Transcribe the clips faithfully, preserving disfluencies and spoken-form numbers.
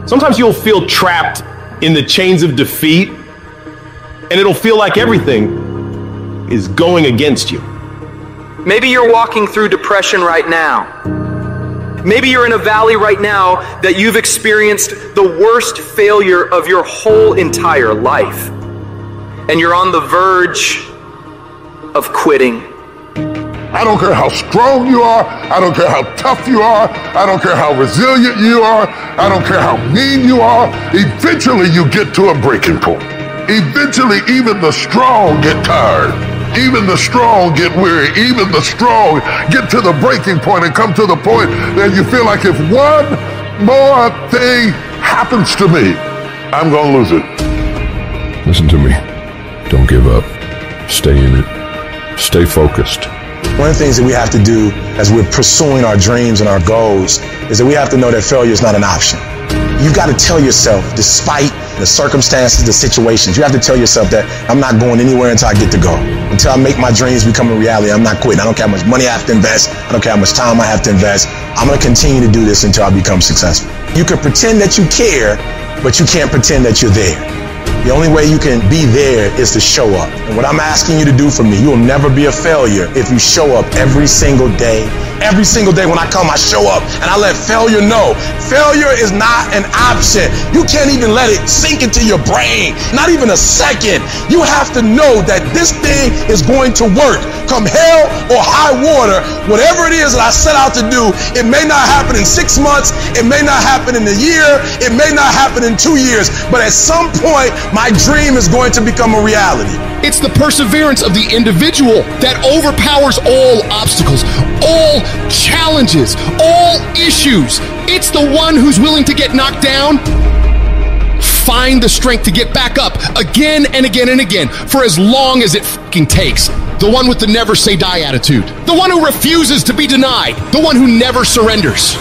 Sometimes you'll feel trapped in the chains of defeat, and it'll feel like everything is going against you. Maybe you're walking through depression right now. Maybe you're in a valley right now that you've experienced the worst failure of your whole entire life. And you're on the verge of quitting. I don't care how strong you are. I don't care how tough you are. I don't care how resilient you are. I don't care how mean you are. Eventually you get to a breaking point. Eventually even the strong get tired. Even the strong get weary. Even the strong get to the breaking point and come to the point that you feel like if one more thing happens to me, I'm gonna lose it. Listen to me. Don't give up. Stay in it. Stay focused. One of the things that we have to do as we're pursuing our dreams and our goals is that we have to know that failure is not an option. You've got to tell yourself, despite the circumstances, the situations, you have to tell yourself that I'm not going anywhere until I get to go. Until I make my dreams become a reality, I'm not quitting. I don't care how much money I have to invest. I don't care how much time I have to invest. I'm going to continue to do this until I become successful. You can pretend that you care, but you can't pretend that you're there. The only way you can be there is to show up. And what I'm asking you to do for me, you'll never be a failure if you show up every single day. Every single day when I come, I show up and I let failure know. Failure is not an option. You can't even let it sink into your brain. Not even a second. You have to know that this thing is going to work. Come hell or high water, whatever it is that I set out to do, it may not happen in six months. It may not happen in a year. It may not happen in two years. But at some point, my dream is going to become a reality. It's the perseverance of the individual that overpowers all obstacles, all challenges, all issues. It's the one who's willing to get knocked down, find the strength to get back up again and again and again for as long as it fucking takes. The one with the never say die attitude. The one who refuses to be denied. The one who never surrenders.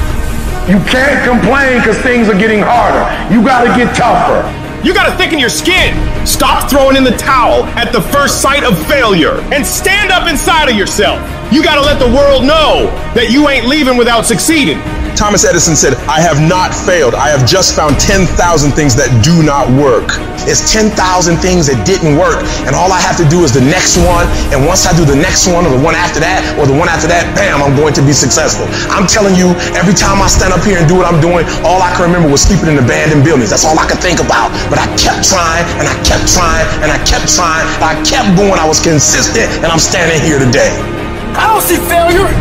You can't complain because things are getting harder. You got to get tougher. You gotta thicken your skin. Stop throwing in the towel at the first sight of failure and stand up inside of yourself. You gotta let the world know that you ain't leaving without succeeding. Thomas Edison said, I have not failed. I have just found ten thousand things that do not work. It's ten thousand things that didn't work. And all I have to do is the next one. And once I do the next one or the one after that or the one after that, bam, I'm going to be successful. I'm telling you, every time I stand up here and do what I'm doing, all I can remember was sleeping in abandoned buildings. That's all I could think about. But I kept trying and I kept trying and I kept trying. I kept going. I was consistent and I'm standing here today. I don't see failure.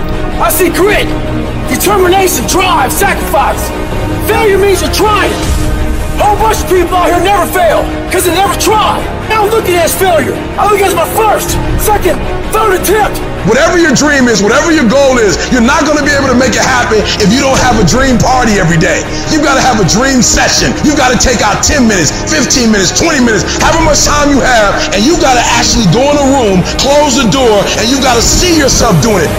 I see grit, determination, drive, sacrifice. Failure means you're trying. A whole bunch of people out here never fail because they never try. I don't look at it as failure. I look at it as my first, second, third attempt. Whatever your dream is, whatever your goal is, you're not going to be able to make it happen if you don't have a dream party every day. You've got to have a dream session. You've got to take out ten minutes, fifteen minutes, twenty minutes, however much time you have, and you've got to actually go in a room, close the door, and you've got to see yourself doing it.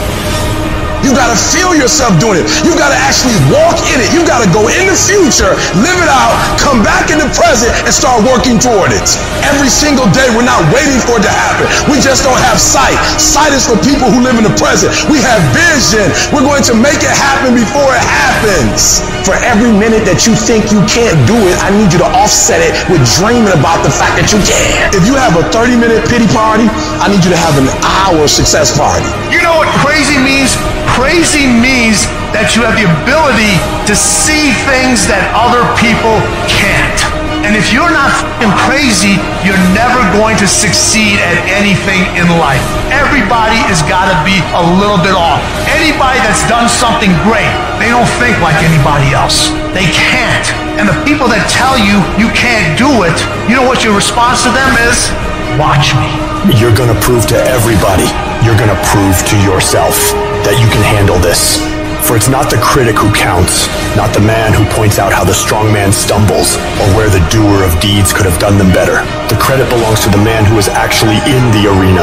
You gotta feel yourself doing it. You gotta actually walk in it. You gotta go in the future, live it out, come back in the present, and start working toward it. Every single day, we're not waiting for it to happen. We just don't have sight. Sight is for people who live in the present. We have vision. We're going to make it happen before it happens. For every minute that you think you can't do it, I need you to offset it with dreaming about the fact that you can. If you have a thirty minute pity party, I need you to have an hour success party. You know what crazy means? Crazy means that you have the ability to see things that other people can't. And if you're not f***ing crazy, you're never going to succeed at anything in life. Everybody has got to be a little bit off. Anybody that's done something great, they don't think like anybody else. They can't. And the people that tell you you can't do it, you know what your response to them is? Watch me. You're going to prove to everybody, you're going to prove to yourself that you can handle this. For it's not the critic who counts, not the man who points out how the strong man stumbles or where the doer of deeds could have done them better. The credit belongs to the man who is actually in the arena,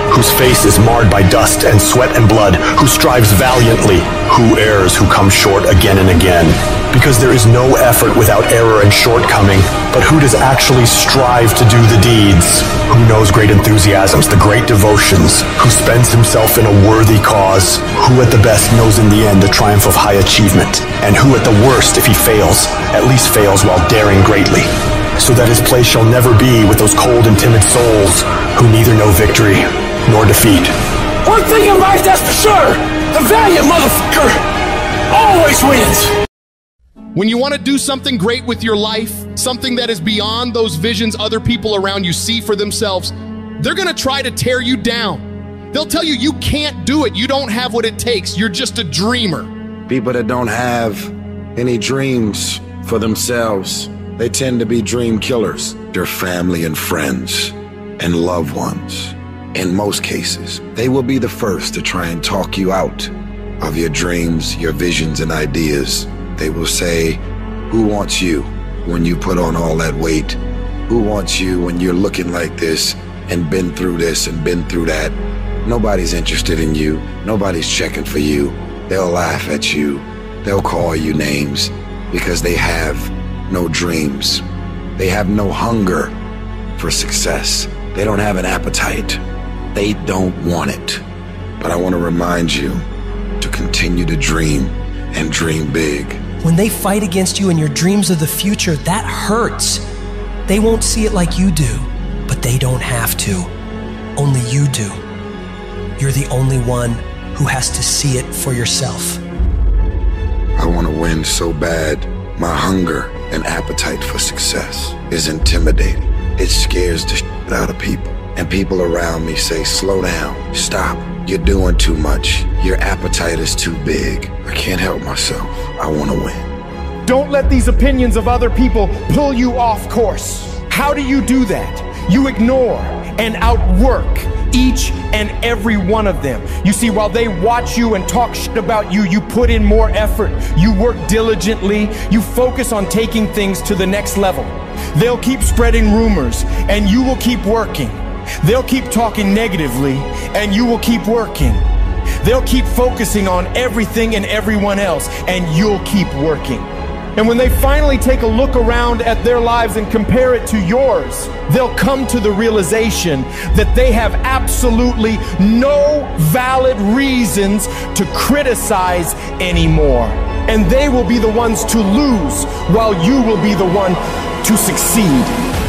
whose face is marred by dust and sweat and blood, who strives valiantly, who errs, who comes short again and again. Because there is no effort without error and shortcoming, but who does actually strive to do the deeds? Who knows great enthusiasms, the great devotions, who spends himself in a worthy cause, who at the best knows in the end the triumph of high achievement, and who at the worst, if he fails, at least fails while daring greatly, so that his place shall never be with those cold and timid souls who neither know victory nor defeat. One thing in life that's for sure, the valiant motherfucker always wins. When you want to do something great with your life, something that is beyond those visions other people around you see for themselves, they're going to try to tear you down. They'll tell you you can't do it. You don't have what it takes. You're just a dreamer. People that don't have any dreams for themselves, they tend to be dream killers. Their family and friends and loved ones, in most cases, they will be the first to try and talk you out of your dreams, your visions and ideas. They will say, who wants you when you put on all that weight? Who wants you when you're looking like this and been through this and been through that? Nobody's interested in you. Nobody's checking for you. They'll laugh at you. They'll call you names because they have no dreams. They have no hunger for success. They don't have an appetite. They don't want it. But I want to remind you to continue to dream and dream big. When they fight against you and your dreams of the future, that hurts. They won't see it like you do, but they don't have to. Only you do. You're the only one who has to see it for yourself. I want to win so bad. My hunger and appetite for success is intimidating. It scares the shit out of people. And people around me say, slow down, stop. You're doing too much. Your appetite is too big. I can't help myself. I want to win. Don't let these opinions of other people pull you off course. How do you do that? You ignore and outwork each and every one of them. You see, while they watch you and talk shit about you, you put in more effort. You work diligently. You focus on taking things to the next level. They'll keep spreading rumors and you will keep working. They'll keep talking negatively and you will keep working. They'll keep focusing on everything and everyone else and you'll keep working. And when they finally take a look around at their lives and compare it to yours, they'll come to the realization that they have absolutely no valid reasons to criticize anymore. And they will be the ones to lose while you will be the one to succeed.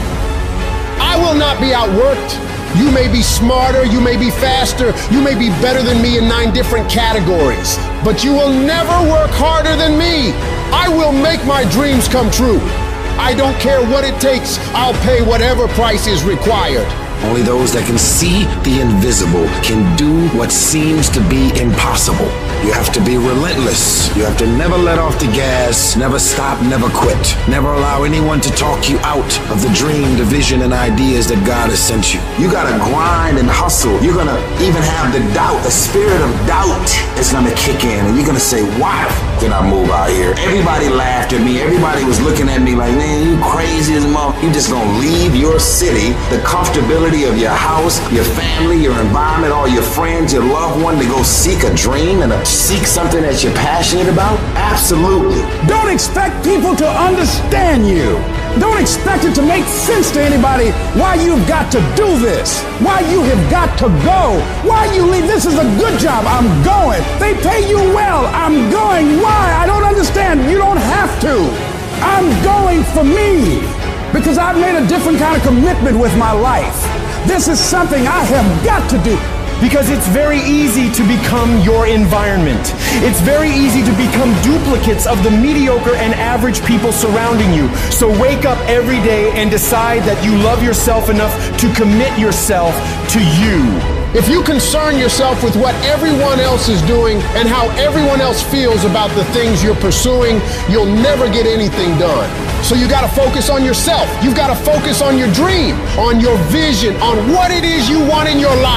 I will not be outworked. You may be smarter, you may be faster, you may be better than me in nine different categories, but you will never work harder than me. I will make my dreams come true. I don't care what it takes. I'll pay whatever price is required. Only those that can see the invisible can do what seems to be impossible. You have to be relentless. You have to never let off the gas, never stop, never quit. Never allow anyone to talk you out of the dream, the vision, and ideas that God has sent you. You gotta grind and hustle. You're gonna even have the doubt, the spirit of doubt is gonna kick in, and you're gonna say, why did I move out here? Everybody laughed at me. Everybody was looking at me like, man, you crazy as a mother. You just gonna leave your city, the comfortability of your house, your family, your environment, all your friends, your loved one to go seek a dream and a, seek something that you're passionate about? Absolutely. Don't expect people to understand you. Don't expect it to make sense to anybody why you've got to do this, why you have got to go, why you leave. This is a good job. I'm going. They pay you well. I'm going. Why? I don't understand. You don't have to. I'm going for me because I've made a different kind of commitment with my life. This is something I have got to do. Because it's very easy to become your environment. It's very easy to become duplicates of the mediocre and average people surrounding you. So wake up every day and decide that you love yourself enough to commit yourself to you. If you concern yourself with what everyone else is doing and how everyone else feels about the things you're pursuing, you'll never get anything done. So you gotta focus on yourself. You've gotta focus on your dream, on your vision, on what it is you want in your life.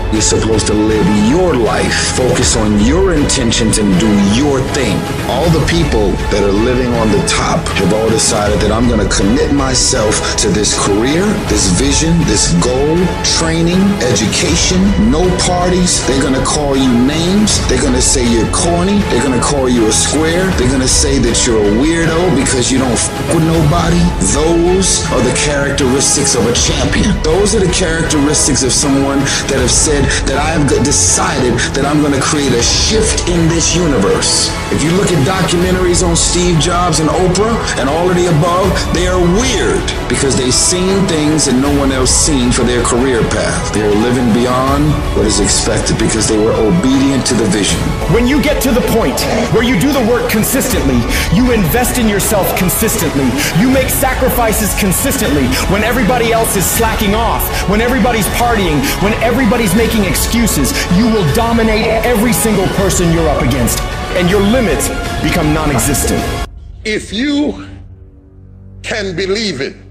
You're supposed to live your life, focus on your intentions and do your thing. All the people that are living on the top have all decided that I'm going to commit myself to this career, this vision, this goal, training, education, no parties. They're going to call you names. They're going to say you're corny. They're going to call you a square. They're going to say that you're a weirdo because you don't f with nobody. Those are the characteristics of a champion. Those are the characteristics of someone that have said that I have decided that I'm going to create a shift in this universe. If you look at documentaries on Steve Jobs and Oprah and all of the above, they are weird because they've seen things that no one else seen for their career path. They are living beyond what is expected because they were obedient to the vision. When you get to the point where you do the work consistently, you invest in yourself consistently, you make sacrifices consistently when everybody else is slacking off, when everybody's partying, when everybody's making excuses, you will dominate every single person you're up against, and your limits become non-existent. If you can believe it,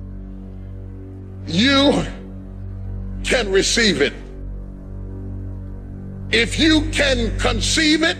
you can receive it. If you can conceive it,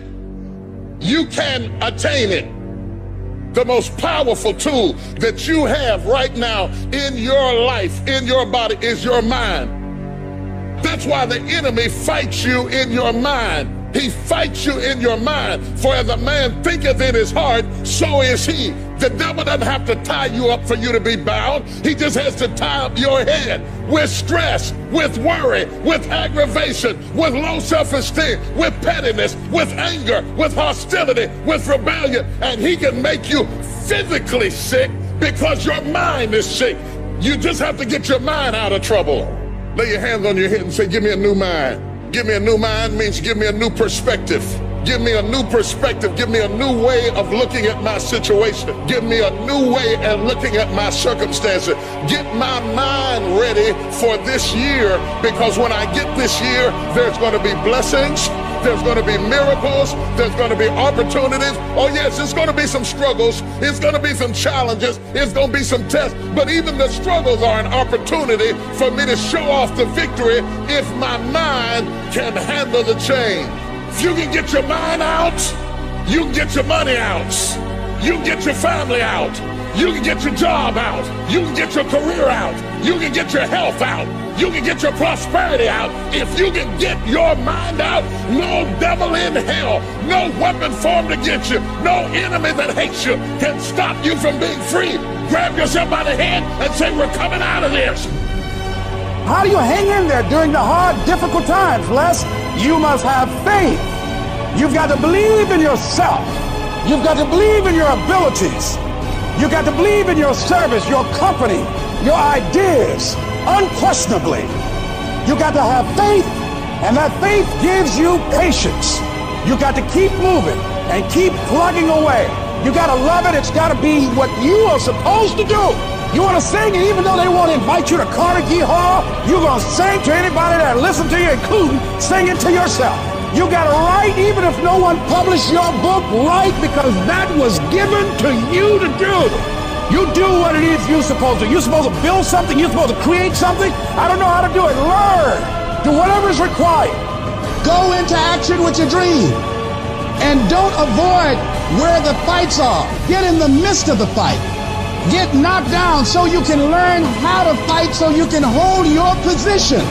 you can attain it. The most powerful tool that you have right now in your life, in your body, is your mind. That's why the enemy fights you in your mind. He fights you in your mind. For as a man thinketh in his heart, so is he. The devil doesn't have to tie you up for you to be bound. He just has to tie up your head with stress, with worry, with aggravation, with low self-esteem, with pettiness, with anger, with hostility, with rebellion. And he can make you physically sick because your mind is sick. You just have to get your mind out of trouble. Lay your hands on your head and say, give me a new mind. Give me a new mind means give me a new perspective. Give me a new perspective. Give me a new way of looking at my situation. Give me a new way of looking at my circumstances. Get my mind ready for this year, because when I get this year, there's going to be blessings. There's going to be miracles. There's going to be opportunities. Oh yes, it's going to be some struggles. It's going to be some challenges. It's going to be some tests. But even the struggles are an opportunity for me to show off the victory if my mind can handle the change. If you can get your mind out, you can get your money out. You can get your family out. You can get your job out. You can get your career out. You can get your health out. You can get your prosperity out. If you can get your mind out, no devil in hell, no weapon formed against you, no enemy that hates you can stop you from being free. Grab yourself by the hand and say, we're coming out of this. How do you hang in there during the hard, difficult times, Les? You must have faith. You've got to believe in yourself. You've got to believe in your abilities. You've got to believe in your service, your company, your ideas. Unquestionably, you got to have faith, and that faith gives you patience. You got to keep moving and keep plugging away. You got to love it. It's got to be what you are supposed to do. You want to sing, and even though they won't invite you to Carnegie Hall, you're going to sing to anybody that listens to you, including singing to yourself. You got to write, even if no one published your book, write, because that was given to you to do. You do what it is you're supposed to. You're supposed to build something. You're supposed to create something. I don't know how to do it. Learn. Do whatever is required. Go into action with your dream. And don't avoid where the fights are. Get in the midst of the fight. Get knocked down so you can learn how to fight, so you can hold your position.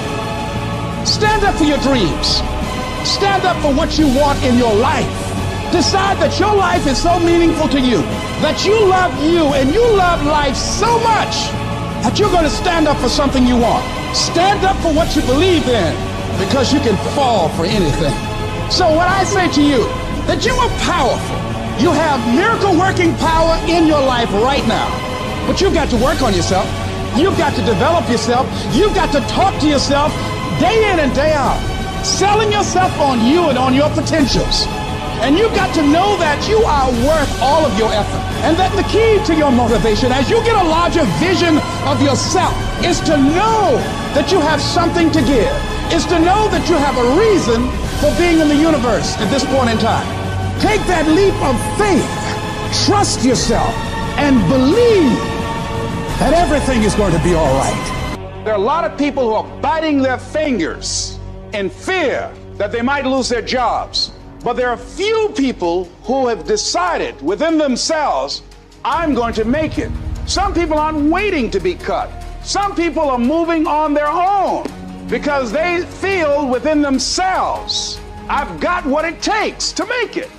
Stand up for your dreams. Stand up for what you want in your life. Decide that your life is so meaningful to you, that you love you and you love life so much that you're going to stand up for something you want. Stand up for what you believe in, because you can fall for anything. So what I say to you, that you are powerful. You have miracle working power in your life right now, but you've got to work on yourself. You've got to develop yourself. You've got to talk to yourself day in and day out, selling yourself on you and on your potentials. And you've got to know that you are worth all of your effort. And that the key to your motivation, as you get a larger vision of yourself, is to know that you have something to give. Is to know that you have a reason for being in the universe at this point in time. Take that leap of faith. Trust yourself and believe that everything is going to be all right. There are a lot of people who are biting their fingers in fear that they might lose their jobs. But there are few people who have decided within themselves, I'm going to make it. Some people aren't waiting to be cut. Some people are moving on their own because they feel within themselves, I've got what it takes to make it.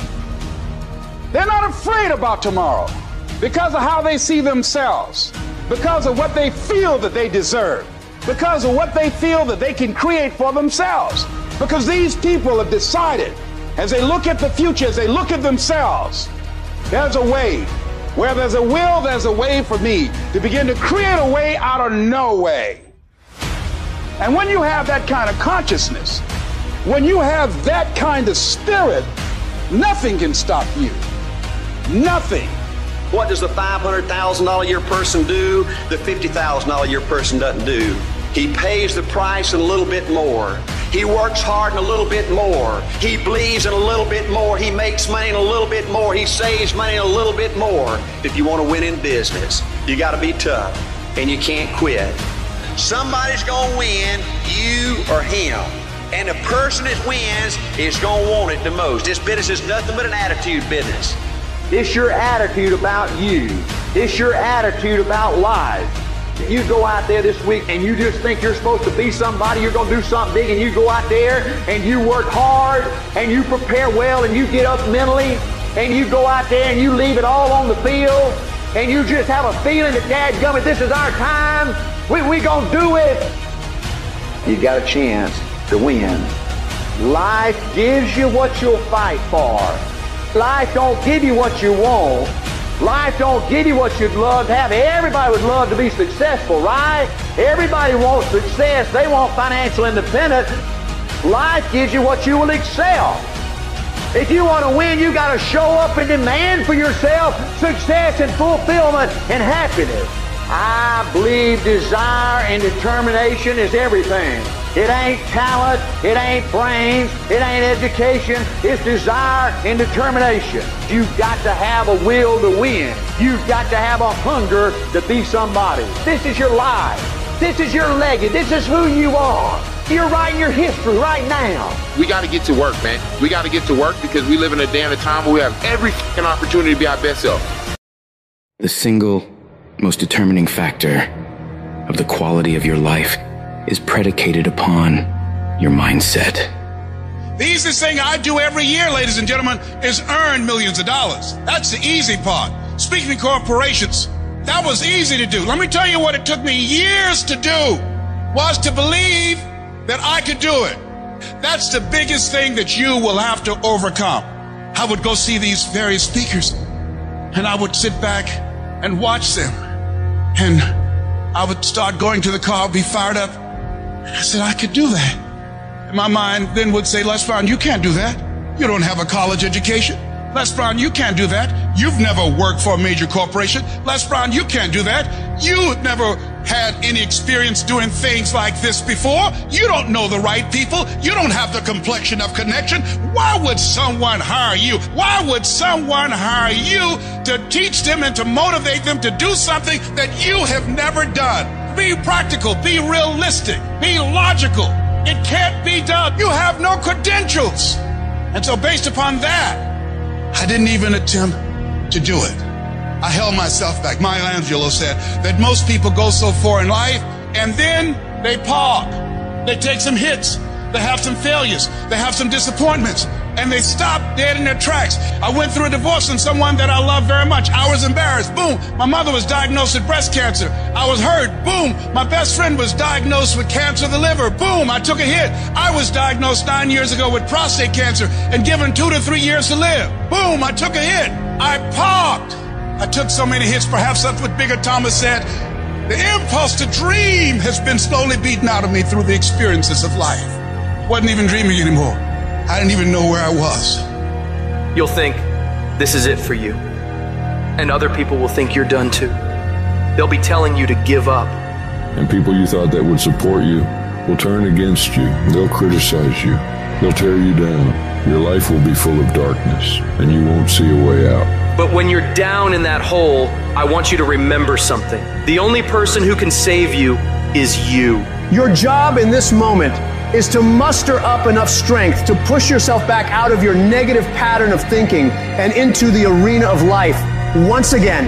They're not afraid about tomorrow because of how they see themselves, because of what they feel that they deserve, because of what they feel that they can create for themselves. Because these people have decided, as they look at the future, as they look at themselves, there's a way. Where there's a will, there's a way for me to begin to create a way out of no way. And when you have that kind of consciousness, when you have that kind of spirit, nothing can stop you. Nothing. What does the five hundred thousand dollars a year person do the fifty thousand dollars a year person doesn't do? He pays the price and a little bit more. He works hard and a little bit more. He believes in a little bit more. He makes money and a little bit more. He saves money and a little bit more. If you want to win in business, you got to be tough and you can't quit. Somebody's going to win, you or him. And the person that wins is going to want it the most. This business is nothing but an attitude business. It's your attitude about you. It's your attitude about life. If you go out there this week and you just think you're supposed to be somebody, you're going to do something big, and you go out there and you work hard and you prepare well and you get up mentally and you go out there and you leave it all on the field and you just have a feeling that, dadgummit, this is our time, we we going to do it, you got a chance to win. Life gives you what you'll fight for. Life don't give you what you want. Life don't give you what you'd love to have. Everybody would love to be successful, right? Everybody wants success. They want financial independence. Life gives you what you will excel. If you want to win, you got to show up and demand for yourself success and fulfillment and happiness. I believe desire and determination is everything. It ain't talent, it ain't brains, it ain't education, it's desire and determination. You've got to have a will to win. You've got to have a hunger to be somebody. This is your life. This is your legacy. This is who you are. You're writing your history right now. We got to get to work, man. We got to get to work because we live in a day and a time where we have every fucking opportunity to be our best self. The single most determining factor of the quality of your life is predicated upon your mindset. The easiest thing I do every year, ladies and gentlemen, is earn millions of dollars. That's the easy part. Speaking to corporations, that was easy to do. Let me tell you what it took me years to do, was to believe that I could do it. That's the biggest thing that you will have to overcome. I would go see these various speakers, and I would sit back and watch them, and I would start going to the car, be fired up. I said, I could do that. And my mind then would say, Les Brown, you can't do that. You don't have a college education. Les Brown, you can't do that. You've never worked for a major corporation. Les Brown, you can't do that. You never had any experience doing things like this before. You don't know the right people. You don't have the complexion of connection. Why would someone hire you? Why would someone hire you to teach them and to motivate them to do something that you have never done? Be practical, be realistic, be logical. It can't be done. You have no credentials. And so based upon that, I didn't even attempt to do it. I held myself back. Maya Angelou said that most people go so far in life and then they park. They take some hits. They have some failures. They have some disappointments. And they stop dead in their tracks. I went through a divorce from someone that I love very much. I was embarrassed. Boom. My mother was diagnosed with breast cancer. I was hurt. Boom. My best friend was diagnosed with cancer of the liver. Boom. I took a hit. I was diagnosed nine years ago with prostate cancer and given two to three years to live. Boom. I took a hit. I parked. I took so many hits. Perhaps that's what Bigger Thomas said. The impulse to dream has been slowly beaten out of me through the experiences of life. I wasn't even dreaming anymore. I didn't even know where I was. You'll think this is it for you. And other people will think you're done too. They'll be telling you to give up. And people you thought that would support you will turn against you. They'll criticize you. They'll tear you down. Your life will be full of darkness, and you won't see a way out. But when you're down in that hole, I want you to remember something. The only person who can save you is you. Your job in this moment is to muster up enough strength to push yourself back out of your negative pattern of thinking and into the arena of life once again.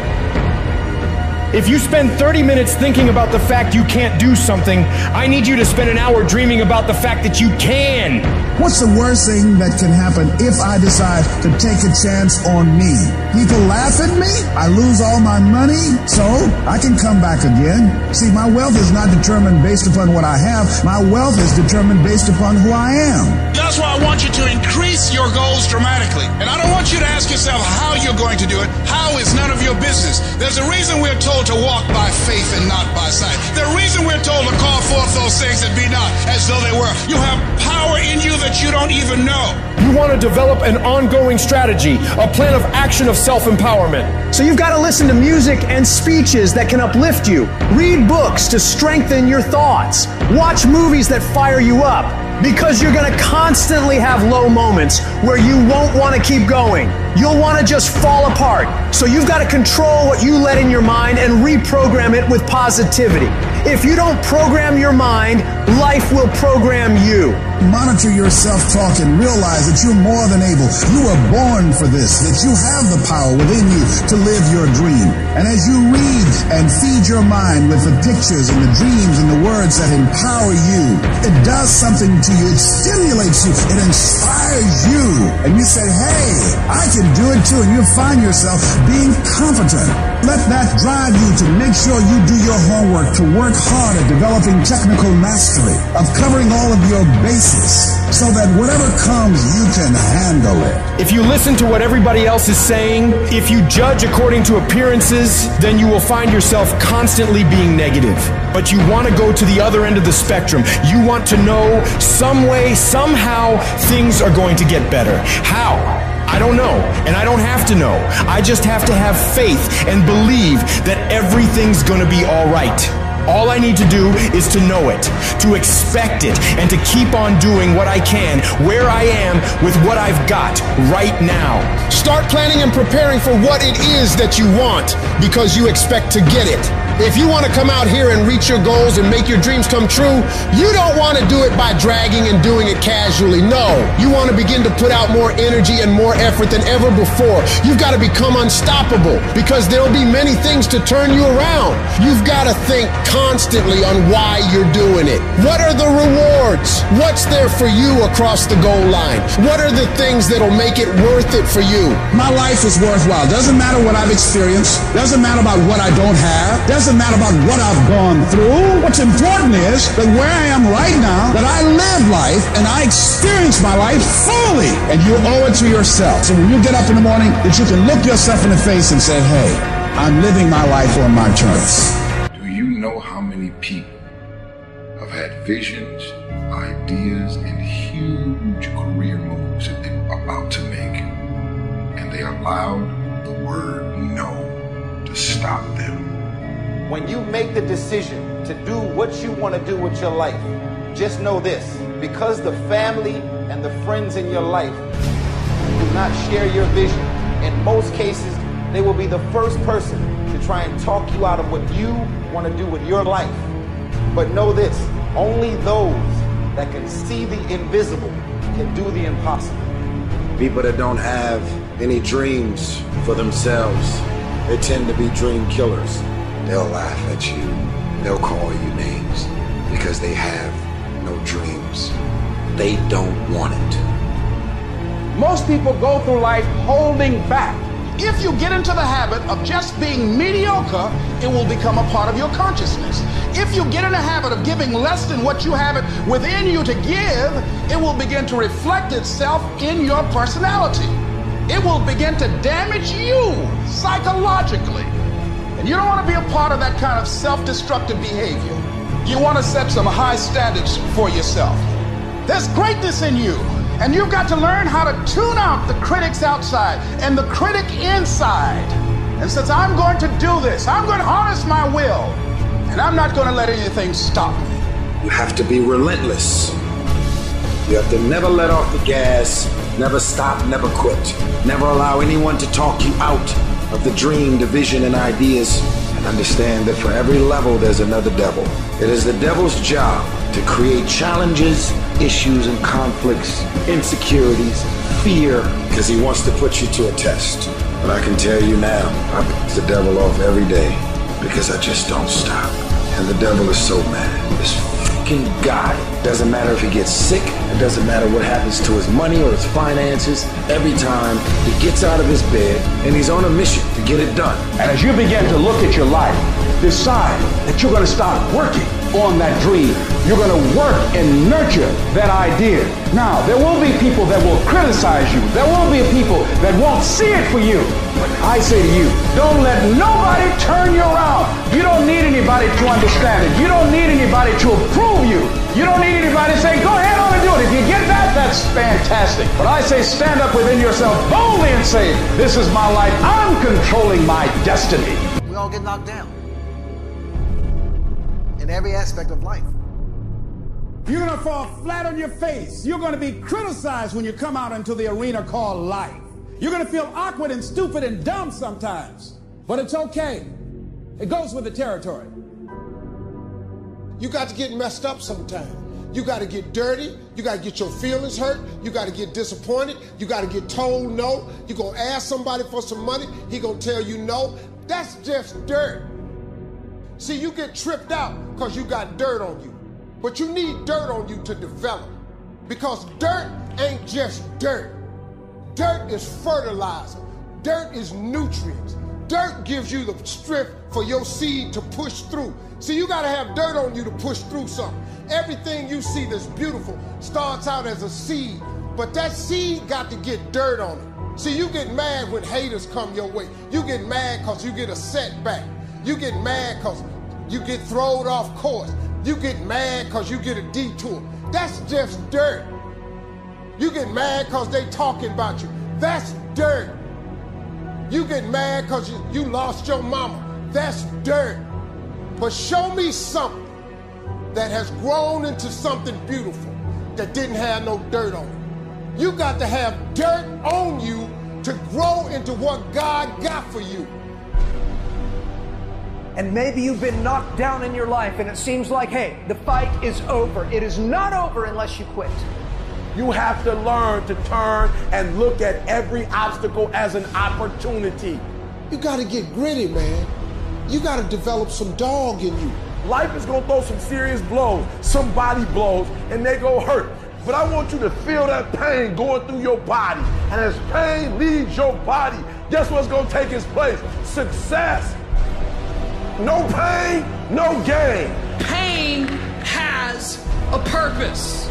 If you spend thirty minutes thinking about the fact you can't do something, I need you to spend an hour dreaming about the fact that you can. What's the worst thing that can happen if I decide to take a chance on me? People laugh at me, I lose all my money, so I can come back again. See, my wealth is not determined based upon what I have. My wealth is determined based upon who I am. That's why I want you to increase your goals dramatically. And I don't want you to ask yourself how you're going to do it. How is none of your business. There's a reason we're told to walk by faith and not by sight. The reason we're told to call forth those things that be not as though they were. You have power in you that you don't even know. You want to develop an ongoing strategy, a plan of action of self-empowerment. So you've got to listen to music and speeches that can uplift you. Read books to strengthen your thoughts. Watch movies that fire you up. Because you're going to constantly have low moments where you won't want to keep going. You'll want to just fall apart. So you've got to control what you let in your mind and reprogram it with positivity. If you don't program your mind, life will program you. Monitor your self-talk and realize that you're more than able. You were born for this, that you have the power within you to live your dream. And as you read and feed your mind with the pictures and the dreams and the words that empower you, it does something to you. It stimulates you. It inspires you. And you say, hey, I can do it too. And you find yourself being competent. Let that drive you to make sure you do your homework, to work hard at developing technical mastery, of covering all of your bases, so that whatever comes, you can handle it. If you listen to what everybody else is saying, if you judge according to appearances, then you will find yourself constantly being negative. But you want to go to the other end of the spectrum. You want to know some way, somehow, things are going to get better. How? I don't know, and I don't have to know. I just have to have faith and believe that everything's gonna be all right. All I need to do is to know it, to expect it, and to keep on doing what I can, where I am, with what I've got right now. Start planning and preparing for what it is that you want, because you expect to get it. If you want to come out here and reach your goals and make your dreams come true, you don't want to do it by dragging and doing it casually. No, you want to begin to put out more energy and more effort than ever before. You've got to become unstoppable, because there'll be many things to turn you around. You've got to think constantly on why you're doing it. What are the rewards? What's there for you across the goal line? What are the things that'll make it worth it for you? My life is worthwhile. Doesn't matter what I've experienced. Doesn't matter about what I don't have. Doesn't matter about what I've gone through. What's important is that where I am right now, that I live life and I experience my life fully. And you owe it to yourself. So when you get up in the morning, that you can look yourself in the face and say, hey, I'm living my life on my terms. Do you know how many people have had visions, ideas, and huge career moves that they're about to make, and they allowed the word no to stop them? When you make the decision to do what you want to do with your life, just know this: because the family and the friends in your life do not share your vision, in most cases, they will be the first person to try and talk you out of what you want to do with your life. But know this: only those that can see the invisible can do the impossible. People that don't have any dreams for themselves, they tend to be dream killers. They'll laugh at you. They'll call you names because they have no dreams. They don't want it. Most people go through life holding back. If you get into the habit of just being mediocre, it will become a part of your consciousness. If you get in the habit of giving less than what you have it within you to give, it will begin to reflect itself in your personality. It will begin to damage you psychologically. And you don't want to be a part of that kind of self-destructive behavior. You want to set some high standards for yourself. There's greatness in you, and you've got to learn how to tune out the critics outside and the critic inside. And since I'm going to do this, I'm going to harness my will, and I'm not going to let anything stop me. You have to be relentless. You have to never let off the gas, never stop, never quit. Never allow anyone to talk you out of the dream, the vision, and ideas. And understand that for every level, there's another devil. It is the devil's job to create challenges, issues, and conflicts, insecurities, fear, because he wants to put you to a test. But I can tell you now, I piss the devil off every day because I just don't stop. And the devil is so mad. This fucking guy, doesn't matter if he gets sick, it doesn't matter what happens to his money or his finances, every time he gets out of his bed and he's on a mission to get it done. And as you begin to look at your life, decide that you're going to start working on that dream. You're going to work and nurture that idea. Now, there will be people that will criticize you. There will be people that won't see it for you. But I say to you, don't let nobody turn you around. You don't need anybody to understand it. You don't need anybody to approve you. You don't need anybody to say, go ahead on and do it. If you get that, that's fantastic. But I say stand up within yourself boldly and say, this is my life. I'm controlling my destiny. We all get knocked down in every aspect of life. You're going to fall flat on your face. You're going to be criticized when you come out into the arena called life. You're going to feel awkward and stupid and dumb sometimes. But it's okay. It goes with the territory. You got to get messed up sometimes. You got to get dirty. You got to get your feelings hurt. You got to get disappointed. You got to get told no. You're going to ask somebody for some money. He going to tell you no. That's just dirt. See, you get tripped out because you got dirt on you. But you need dirt on you to develop. Because dirt ain't just dirt. Dirt is fertilizer. Dirt is nutrients. Dirt gives you the strength for your seed to push through. See, you gotta have dirt on you to push through something. Everything you see that's beautiful starts out as a seed, but that seed got to get dirt on it. See, you get mad when haters come your way. You get mad because you get a setback. You get mad because you get thrown off course. You get mad because you get a detour. That's just dirt. You get mad because they talking about you. That's dirt. You get mad because you, you lost your mama. That's dirt. But show me something that has grown into something beautiful that didn't have no dirt on it. You got to have dirt on you to grow into what God got for you. And maybe you've been knocked down in your life and it seems like, hey, the fight is over. It is not over unless you quit. You have to learn to turn and look at every obstacle as an opportunity. You got to get gritty, man. You got to develop some dog in you. Life is going to throw some serious blows, some body blows, and they go hurt. But I want you to feel that pain going through your body. And as pain leaves your body, guess what's going to take its place? Success. No pain, no gain. Pain has a purpose.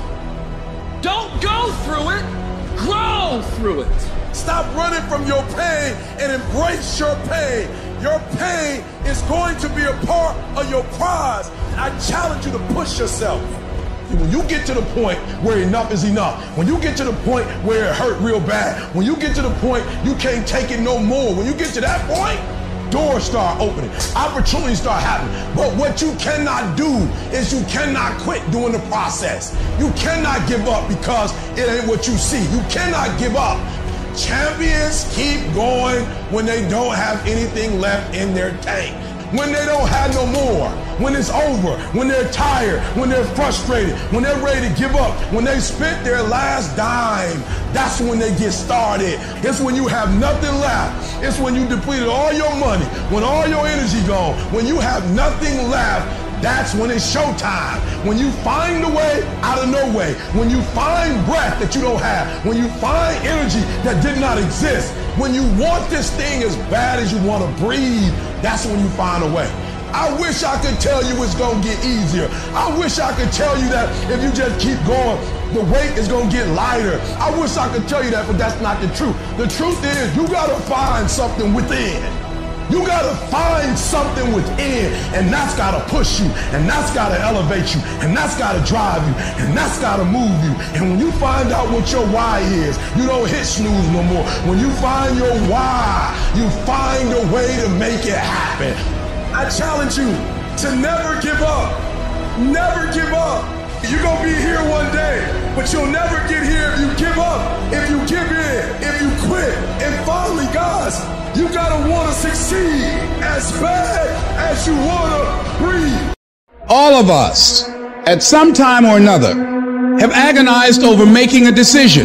Don't go through it, grow through it. Stop running from your pain and embrace your pain. Your pain is going to be a part of your prize. I challenge you to push yourself. When you get to the point where enough is enough, when you get to the point where it hurt real bad, when you get to the point you can't take it no more, when you get to that point, doors start opening, opportunities start happening. But what you cannot do is you cannot quit during the process. You cannot give up because it ain't what you see. You cannot give up. Champions keep going when they don't have anything left in their tank. When they don't have no more, when it's over, when they're tired, when they're frustrated, when they're ready to give up, when they spent their last dime, that's when they get started. It's when you have nothing left. It's when you depleted all your money, when all your energy gone, when you have nothing left. That's when it's showtime. When you find a way out of no way. When you find breath that you don't have. When you find energy that did not exist. When you want this thing as bad as you want to breathe, that's when you find a way. I wish I could tell you it's going to get easier. I wish I could tell you that if you just keep going, the weight is going to get lighter. I wish I could tell you that, but that's not the truth. The truth is you got to find something within. You gotta find something within, and that's gotta push you, and that's gotta elevate you, and that's gotta drive you, and that's gotta move you. And when you find out what your why is, you don't hit snooze no more. When you find your why, you find a way to make it happen. I challenge you to never give up. Never give up. You're gonna be here one day, but you'll never get here if you give up, if you give in, if you quit. And finally, guys, you gotta wanna succeed as bad as you wanna breathe. All of us at some time or another, have agonized over making a decision.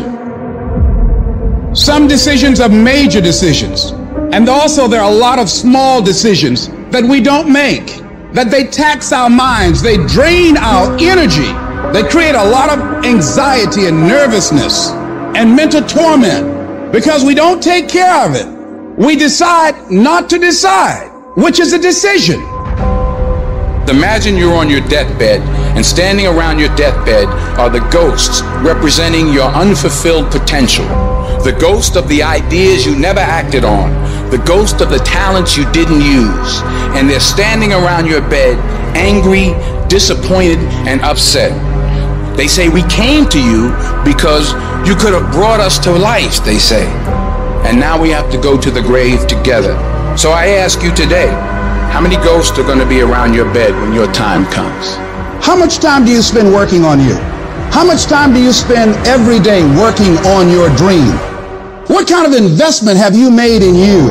Some decisions are major decisions, and also there are a lot of small decisions that we don't make, that they tax our minds, they drain our energy, they create a lot of anxiety and nervousness and mental torment because we don't take care of it. We decide not to decide, which is a decision. Imagine you're on your deathbed, and standing around your deathbed are the ghosts representing your unfulfilled potential. The ghost of the ideas you never acted on, the ghost of the talents you didn't use, and they're standing around your bed, angry, disappointed, and upset. They say, we came to you because you could have brought us to life, they say. And now we have to go to the grave together. So I ask you today, how many ghosts are going to be around your bed when your time comes? How much time do you spend working on you? How much time do you spend every day working on your dream? What kind of investment have you made in you?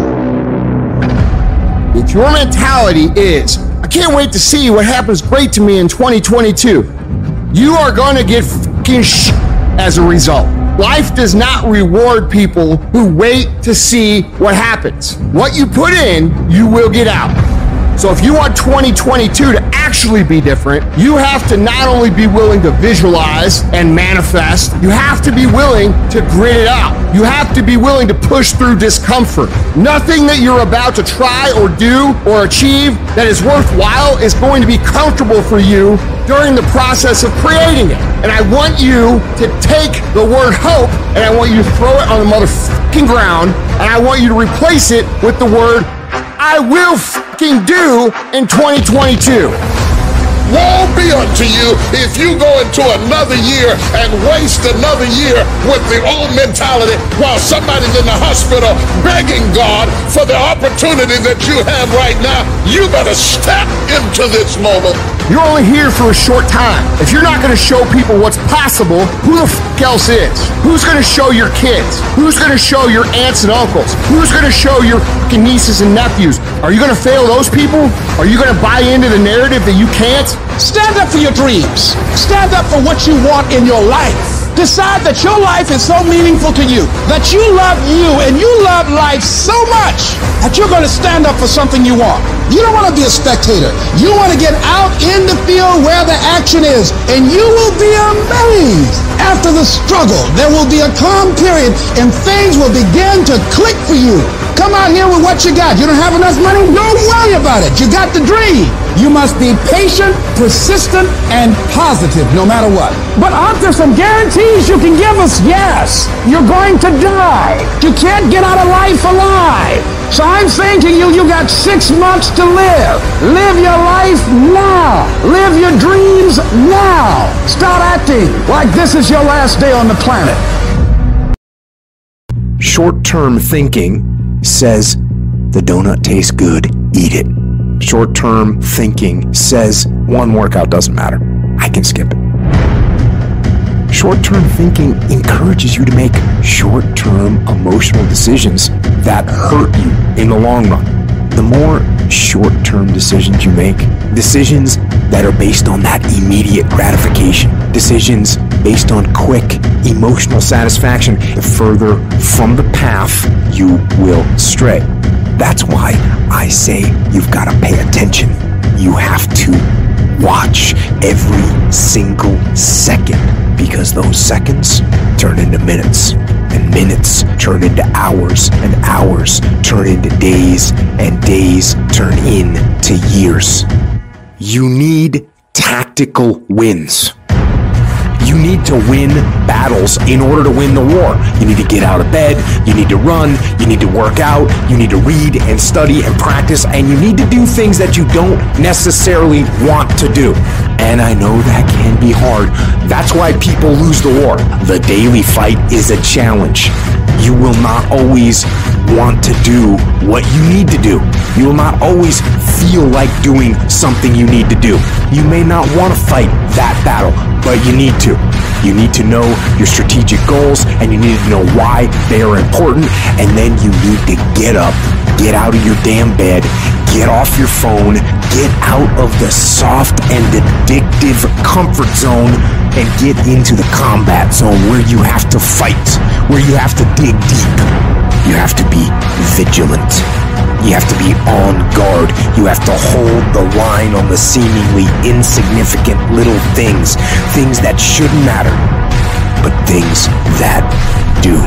If your mentality is, I can't wait to see what happens great to me in twenty twenty-two, you are going to get f***ing sh** as a result. Life does not reward people who wait to see what happens. What you put in, you will get out. So if you want twenty twenty-two to actually be different, you have to not only be willing to visualize and manifest, you have to be willing to grit it out. You have to be willing to push through discomfort. Nothing that you're about to try or do or achieve that is worthwhile is going to be comfortable for you during the process of creating it. And I want you to take the word hope and I want you to throw it on the motherfucking ground and I want you to replace it with the word I will fucking do in twenty twenty-two. Woe be unto you if you go into another year and waste another year with the old mentality while somebody's in the hospital begging God for the opportunity that you have right now. You better step into this moment. You're only here for a short time. If you're not going to show people what's possible, who the fuck else is? Who's going to show your kids? Who's going to show your aunts and uncles? Who's going to show your fucking nieces and nephews? Are you going to fail those people? Are you going to buy into the narrative that you can't? Stand up for your dreams. Stand up for what you want in your life. Decide that your life is so meaningful to you, that you love you and you love life so much that you're going to stand up for something you want. You don't want to be a spectator. You want to get out in the field where the action is, and you will be amazed. After the struggle, there will be a calm period and things will begin to click for you. Come out here with what you got. You don't have enough money? Don't worry about it. You got the dream. You must be patient, persistent, and positive no matter what. But aren't there some guarantees you can give us? Yes. You're going to die. You can't get out of life alive. So I'm saying to you, you got six months to live. Live your life now. Live your dreams now. Start acting like this is your last day on the planet. Short-term thinking says the donut tastes good, eat it. Short-term thinking says one workout doesn't matter, I can skip it. Short-term thinking encourages you to make short-term emotional decisions that hurt you in the long run. The more short-term decisions you make, decisions that are based on that immediate gratification, decisions based on quick emotional satisfaction, further from the path you will stray. That's why I say you've got to pay attention. You have to watch every single second, because those seconds turn into minutes, and minutes turn into hours, and hours turn into days, and days turn into years. You need tactical wins. You need to win battles in order to win the war. You need to get out of bed, you need to run, you need to work out, you need to read and study and practice, and you need to do things that you don't necessarily want to do. And I know that can be hard. That's why people lose the war. The daily fight is a challenge. You will not always want to do what you need to do. You will not always feel like doing something you need to do. You may not want to fight that battle, but you need to. You need to know your strategic goals, and you need to know why they are important, and then you need to get up, get out of your damn bed, Get off your phone, get out of the soft and addictive comfort zone, and get into the combat zone where you have to fight, where you have to dig deep. You have to be vigilant. You have to be on guard. You have to hold the line on the seemingly insignificant little things, things that shouldn't matter, but things that do.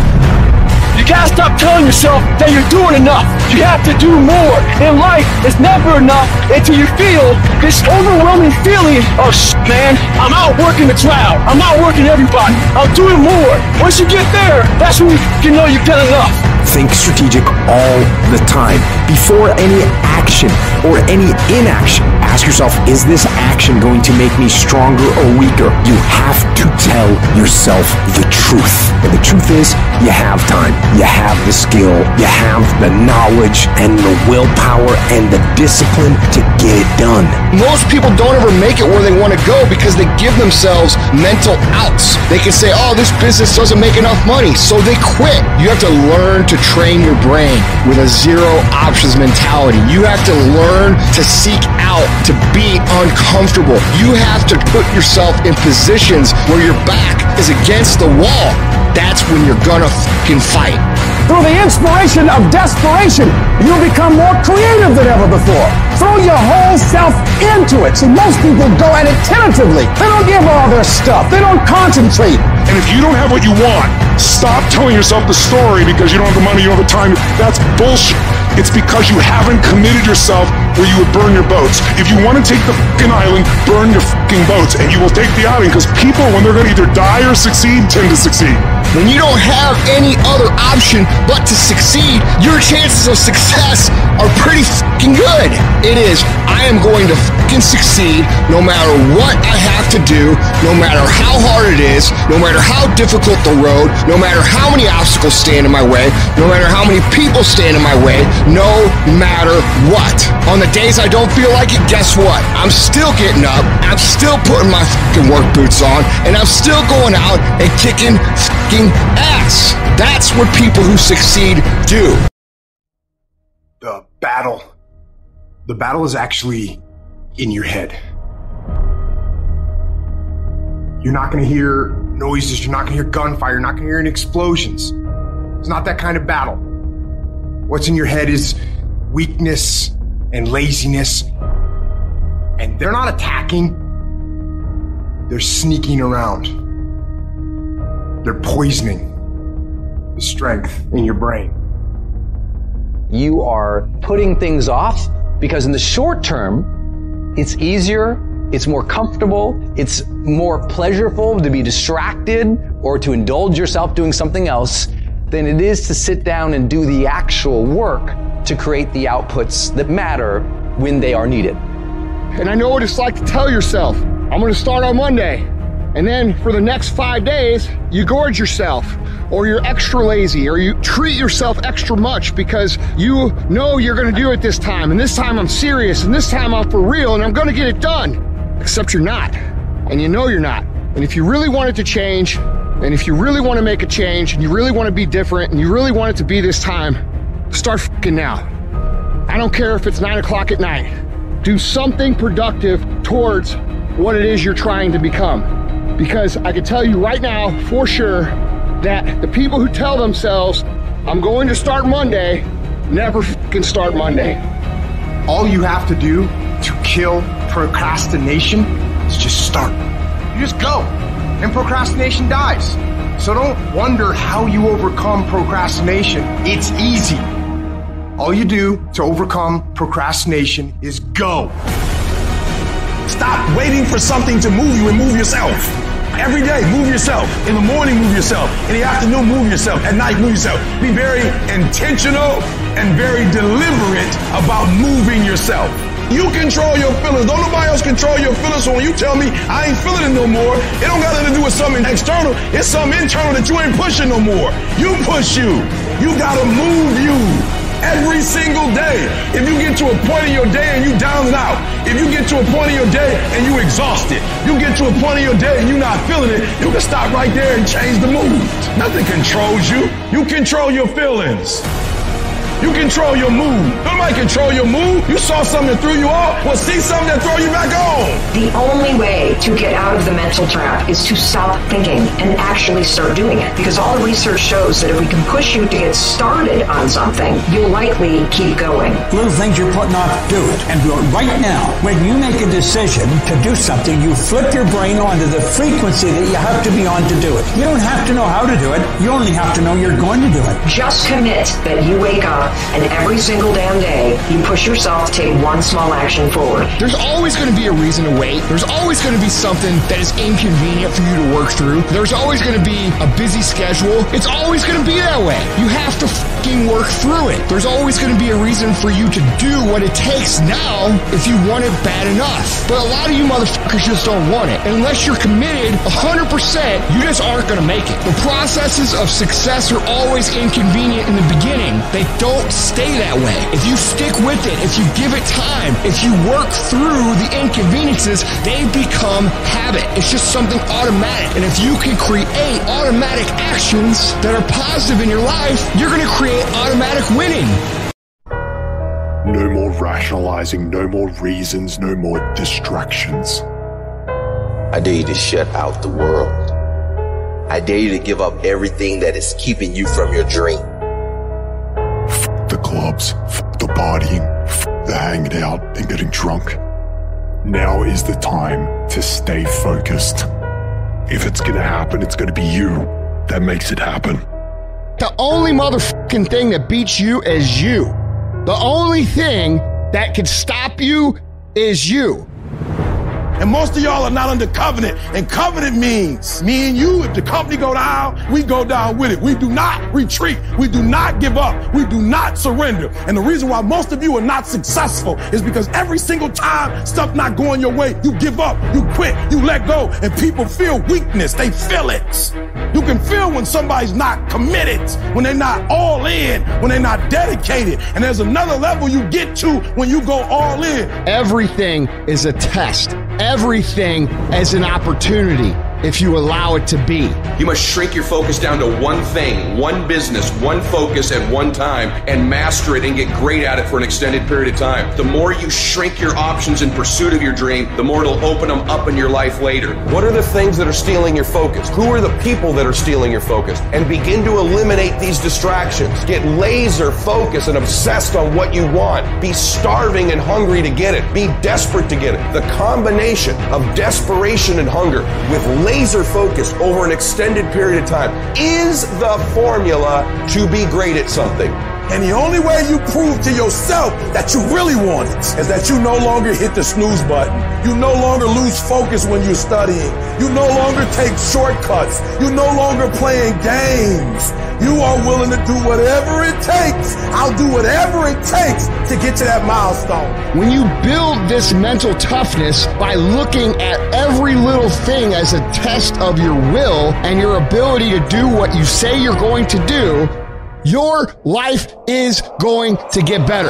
You gotta stop telling yourself that you're doing enough. You have to do more. In life, it's never enough until you feel this overwhelming feeling of shit, man, I'm out working the crowd. I'm out working everybody. I'm doing more. Once you get there, that's when you know you've done enough. Think strategic all the time. Before any action or any inaction, ask yourself, is this action going to make me stronger or weaker? You have to tell yourself the truth. And the truth is, you have time. You have the skill. You have the knowledge and the willpower and the discipline to get it done. Most people don't ever make it where they want to go because they give themselves mental outs. They can say, oh, this business doesn't make enough money, so they quit. You have to learn to train your brain with a zero options mentality. You have to learn to seek out to be uncomfortable. You have to put yourself in positions where your back is against the wall. That's when you're gonna fucking fight. Through the inspiration of desperation, you'll become more creative than ever before. Throw your whole self into it. See, most people go at it tentatively. They don't give all their stuff. They don't concentrate. And if you don't have what you want, stop telling yourself the story because you don't have the money, you don't have the time. That's bullshit. It's because you haven't committed yourself where you would burn your boats. If you want to take the fucking island, burn your fucking boats, and you will take the island, because people, when they're going to either die or succeed, tend to succeed. When you don't have any other option but to succeed, your chances of success are pretty fucking good. It is, I am going to fucking succeed no matter what I have to do, no matter how hard it is, no matter how difficult the road, no matter how many obstacles stand in my way, no matter how many people stand in my way, no matter what. On the days I don't feel like it, guess what? I'm still getting up, I'm still putting my fucking work boots on, and I'm still going out and kicking fucking ass. That's what people who succeed do. The battle. The battle is actually in your head. You're not going to hear noises, you're not going to hear gunfire, you're not going to hear any explosions. It's not that kind of battle. What's in your head is weakness and laziness. And they're not attacking, they're sneaking around. They're poisoning the strength in your brain. You are putting things off because in the short term, it's easier, it's more comfortable, it's more pleasurable to be distracted or to indulge yourself doing something else than it is to sit down and do the actual work to create the outputs that matter when they are needed. And I know what it's like to tell yourself, I'm gonna start on Monday. And then for the next five days, you gorge yourself, or you're extra lazy, or you treat yourself extra much because you know you're gonna do it this time, and this time I'm serious, and this time I'm for real, and I'm gonna get it done. Except you're not, and you know you're not. And if you really want it to change, and if you really wanna make a change, and you really wanna be different, and you really want it to be this time, start fucking now. I don't care if it's nine o'clock at night. Do something productive towards what it is you're trying to become. Because I can tell you right now, for sure, that the people who tell themselves, I'm going to start Monday, never fucking start Monday. All you have to do to kill procrastination is just start. You just go, and procrastination dies. So don't wonder how you overcome procrastination. It's easy. All you do to overcome procrastination is go. Stop waiting for something to move you and move yourself. Every day, move yourself. In the morning, move yourself. In the afternoon, move yourself. At night, move yourself. Be very intentional and very deliberate about moving yourself. You control your feelings. Don't nobody else control your feelings. So when you tell me I ain't feeling it no more, it don't got nothing to do with something external. It's something internal that you ain't pushing no more. You push you. You gotta move you. Every single day. If you get to a point in your day and you down and out, if you get to a point in your day and you exhausted, you get to a point in your day and you're not feeling it, you can stop right there and change the mood. Nothing controls you. You control your feelings. You control your mood. Nobody control your mood. You saw something that threw you off. Well, see something that throw you back on. The only way to get out of the mental trap is to stop thinking and actually start doing it. Because all the research shows that if we can push you to get started on something, you'll likely keep going. Little things you're putting off, do it. And do it right now. When you make a decision to do something, you flip your brain onto the frequency that you have to be on to do it. You don't have to know how to do it. You only have to know you're going to do it. Just commit that you wake up and every single damn day you push yourself to take one small action forward. There's always going to be a reason to wait. There's always going to be something that is inconvenient for you to work through. There's always going to be a busy schedule. It's always going to be that way. You have to fucking work through it. There's always going to be a reason for you to do what it takes now if you want it bad enough. But a lot of you motherfuckers just don't want it. Unless you're committed one hundred percent, you just aren't going to make it. The processes of success are always inconvenient in the beginning. They don't stay that way. If you stick with it, if you give it time, if you work through the inconveniences, they become habit. It's just something automatic. And if you can create automatic actions that are positive in your life, you're going to create automatic winning. No more rationalizing, no more reasons, no more distractions. I dare you to shut out the world. I dare you to give up everything that is keeping you from your dream. F the clubs, f the partying, f the hanging out and getting drunk. Now is the time to stay focused. If it's gonna happen, it's gonna be you that makes it happen. The only motherfucking thing that beats you is you. The only thing that can stop you is you. And most of y'all are not under covenant. And covenant means me and you, if the company go down, we go down with it. We do not retreat. We do not give up. We do not surrender. And the reason why most of you are not successful is because every single time stuff not going your way, you give up, you quit, you let go, and people feel weakness. They feel it. You can feel when somebody's not committed, when they're not all in, when they're not dedicated. And there's another level you get to when you go all in. Everything is a test. Everything as an opportunity if you allow it to be. You must shrink your focus down to one thing, one business, one focus at one time, and master it and get great at it for an extended period of time. The more you shrink your options in pursuit of your dream, the more it'll open them up in your life later. What are the things that are stealing your focus? Who are the people that are stealing your focus? And begin to eliminate these distractions. Get laser focused and obsessed on what you want. Be starving and hungry to get it. Be desperate to get it. The combination of desperation and hunger with laser focus over an extended period of time is the formula to be great at something. And the only way you prove to yourself that you really want it is that you no longer hit the snooze button. You no longer lose focus when you're studying. You no longer take shortcuts. You no longer playing games. You are willing to do whatever it takes. I'll do whatever it takes to get to that milestone. When you build this mental toughness by looking at every little thing as a test of your will and your ability to do what you say you're going to do, your life is going to get better.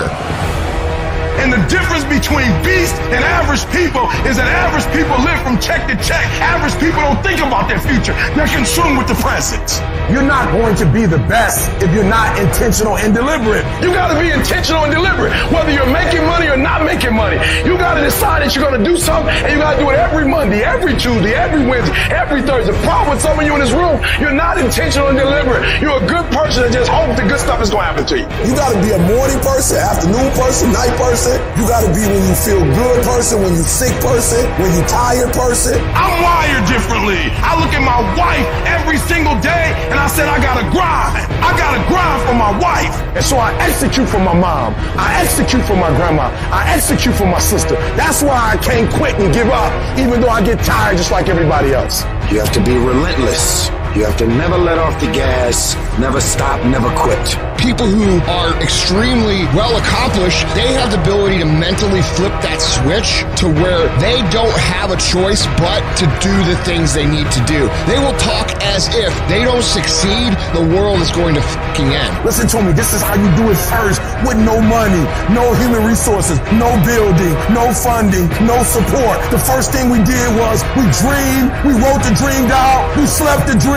And the difference between beast and average people is that average people live from check to check. Average people don't think about their future. They're consumed with the present. You're not going to be the best if you're not intentional and deliberate. You got to be intentional and deliberate. Whether you're making money or not making money, you got to decide that you're going to do something, and you got to do it every Monday, every Tuesday, every Wednesday, every Thursday. The problem with some of you in this room, you're not intentional and deliberate. You're a good person that just hopes the good stuff is going to happen to you. You got to be a morning person, afternoon person, night person. You got to be when you feel good person, when you sick person, when you tired person. I'm wired differently. I look at my wife every single day and I said, I got to grind. I got to grind for my wife. And so I execute for my mom. I execute for my grandma. I execute for my sister. That's why I can't quit and give up, even though I get tired just like everybody else. You have to be relentless. You have to never let off the gas, never stop, never quit. People who are extremely well accomplished, they have the ability to mentally flip that switch to where they don't have a choice but to do the things they need to do. They will talk as if they don't succeed, the world is going to fucking end. Listen to me, this is how you do it first, with no money, no human resources, no building, no funding, no support. The first thing we did was we dreamed, we wrote the dream down, we slept the dream,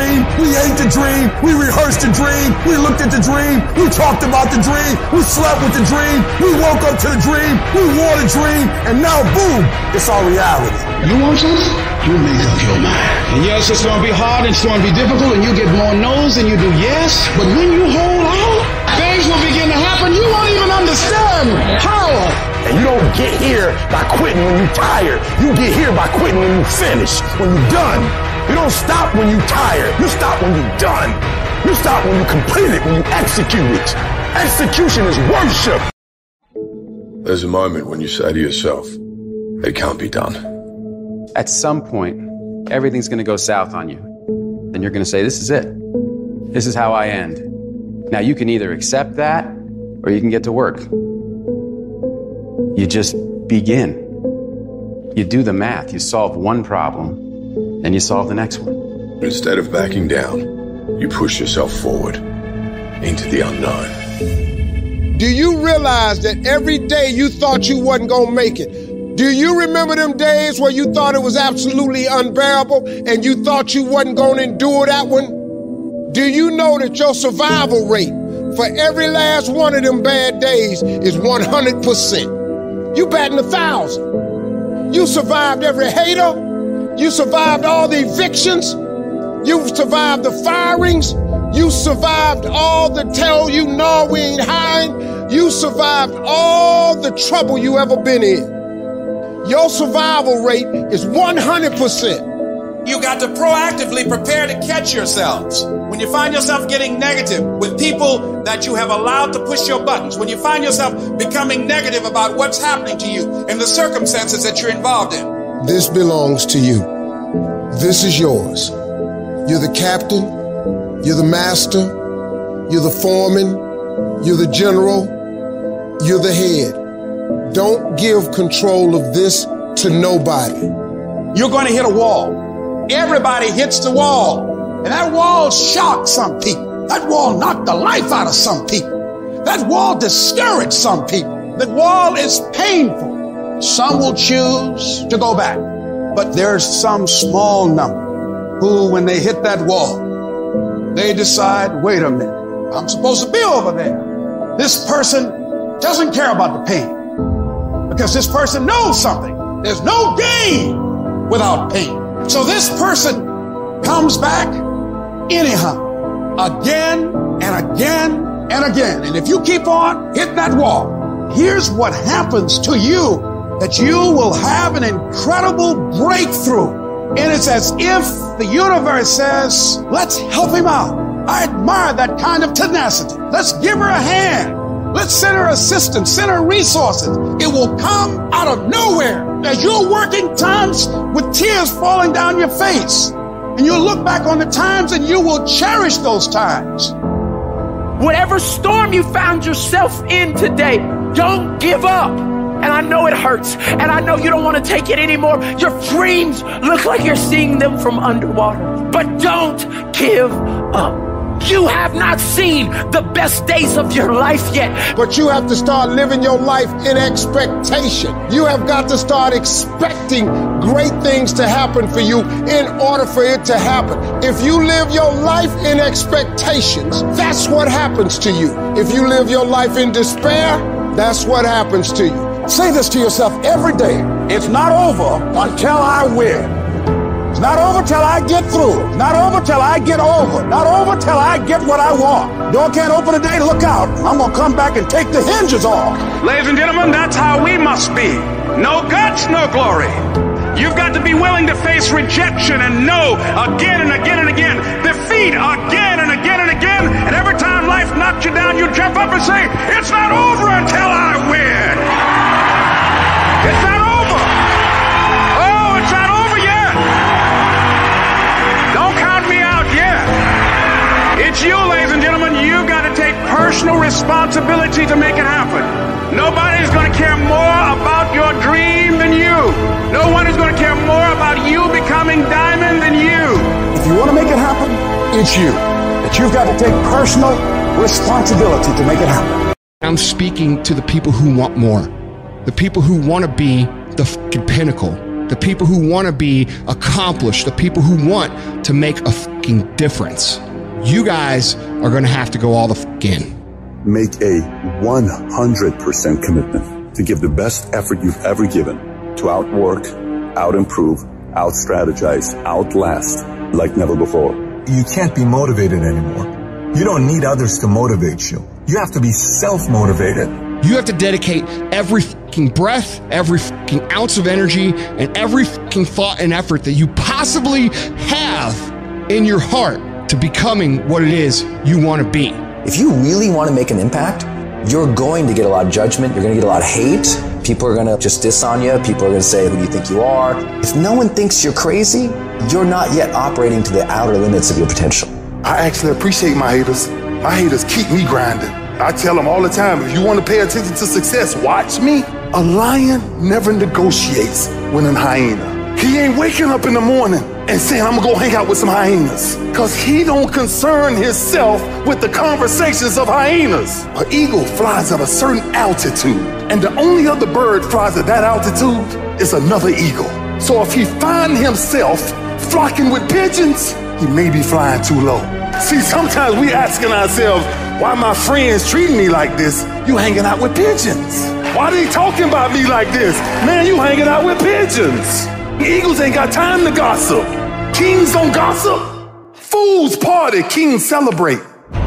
dream. We ate the dream. We rehearsed the dream. We looked at the dream. We talked about the dream. We slept with the dream. We woke up to the dream. We wore the dream. And now, boom, it's our reality. You want something? You make up your mind. And yes, it's going to be hard and it's going to be difficult and you get more no's than you do yes. But when you hold out, things will begin to happen. You won't even understand how. And you don't get here by quitting when you're tired. You get here by quitting when you're finished, when you're done. You don't stop when you're tired. You stop when you're done. You stop when you complete it, when you execute it. Execution is worship. There's a moment when you say to yourself, it can't be done. At some point, everything's going to go south on you. And you're going to say, this is it. This is how I end. Now, you can either accept that or you can get to work. You just begin. You do the math. You solve one problem, then you solve the next one. Instead of backing down, you push yourself forward into the unknown. Do you realize that every day you thought you wasn't gonna make it? Do you remember them days where you thought it was absolutely unbearable and you thought you wasn't gonna endure that one? Do you know that your survival rate for every last one of them bad days is one hundred percent? You batting a thousand. You survived every hater. You survived all the evictions. You survived the firings. You survived all the tell you no, we ain't hiring. You survived all the trouble you ever been in. Your survival rate is one hundred percent. You got to proactively prepare to catch yourselves. When you find yourself getting negative with people that you have allowed to push your buttons, when you find yourself becoming negative about what's happening to you and the circumstances that you're involved in. This belongs to you. This is yours. You're the captain. You're the master. You're the foreman. You're the general. You're the head. Don't give control of this to nobody. You're going to hit a wall. Everybody hits the wall. And that wall shocked some people. That wall knocked the life out of some people. That wall discouraged some people. That wall is painful. Some will choose to go back. But there's some small number who, when they hit that wall, they decide, wait a minute, I'm supposed to be over there. This person doesn't care about the pain because this person knows something. There's no gain without pain. So this person comes back anyhow, again and again and again. And if you keep on hitting that wall, here's what happens to you, that you will have an incredible breakthrough. And it's as if the universe says, let's help him out. I admire that kind of tenacity. Let's give her a hand. Let's send her assistance, send her resources. It will come out of nowhere as you're working times with tears falling down your face. And you'll look back on the times and you will cherish those times. Whatever storm you found yourself in today, don't give up. And I know it hurts. And I know you don't want to take it anymore. Your dreams look like you're seeing them from underwater. But don't give up. You have not seen the best days of your life yet. But you have to start living your life in expectation. You have got to start expecting great things to happen for you in order for it to happen. If you live your life in expectations, that's what happens to you. If you live your life in despair, that's what happens to you. Say this to yourself every day. It's not over until I win. It's not over till I get through. It's not over till I get over. Not over till I get what I want. Door can't open today, look out. I'm going to come back and take the hinges off. Ladies and gentlemen, that's how we must be. No guts, no glory. You've got to be willing to face rejection and no again and again and again. Defeat again and again and again. And every time life knocks you down, you jump up and say, it's not over until I win. It's not over. Oh, it's not over yet. Don't count me out yet. It's you, ladies and gentlemen. You've got to take personal responsibility to make it happen. Nobody's going to care more about your dream than you. No one is going to care more about you becoming diamond than you. If you want to make it happen, it's you. But you've got to take personal responsibility to make it happen. I'm speaking to the people who want more. The people who want to be the fucking pinnacle. The people who want to be accomplished. The people who want to make a fucking fucking difference. You guys are going to have to go all the fuck in. Make a one hundred percent commitment to give the best effort you've ever given to outwork, out-improve, out-strategize, outlast like never before. You can't be motivated anymore. You don't need others to motivate you. You have to be self-motivated. You have to dedicate every fucking breath, every fucking ounce of energy, and every fucking thought and effort that you possibly have in your heart to becoming what it is you want to be. If you really want to make an impact, you're going to get a lot of judgment. You're going to get a lot of hate. People are going to just diss on you. People are going to say, who do you think you are? If no one thinks you're crazy, you're not yet operating to the outer limits of your potential. I actually appreciate my haters. My haters keep me grinding. I tell them all the time, if you want to pay attention to success, watch me. A lion never negotiates with a hyena. He ain't waking up in the morning and saying, I'm gonna go hang out with some hyenas. Cause he don't concern himself with the conversations of hyenas. An eagle flies at a certain altitude, and the only other bird flies at that altitude is another eagle. So if he find himself flocking with pigeons, he may be flying too low. See, sometimes we asking ourselves, why my friends treating me like this? You hanging out with pigeons. Why they talking about me like this? Man, you hanging out with pigeons. Eagles ain't got time to gossip. Kings don't gossip. Fools party, kings celebrate.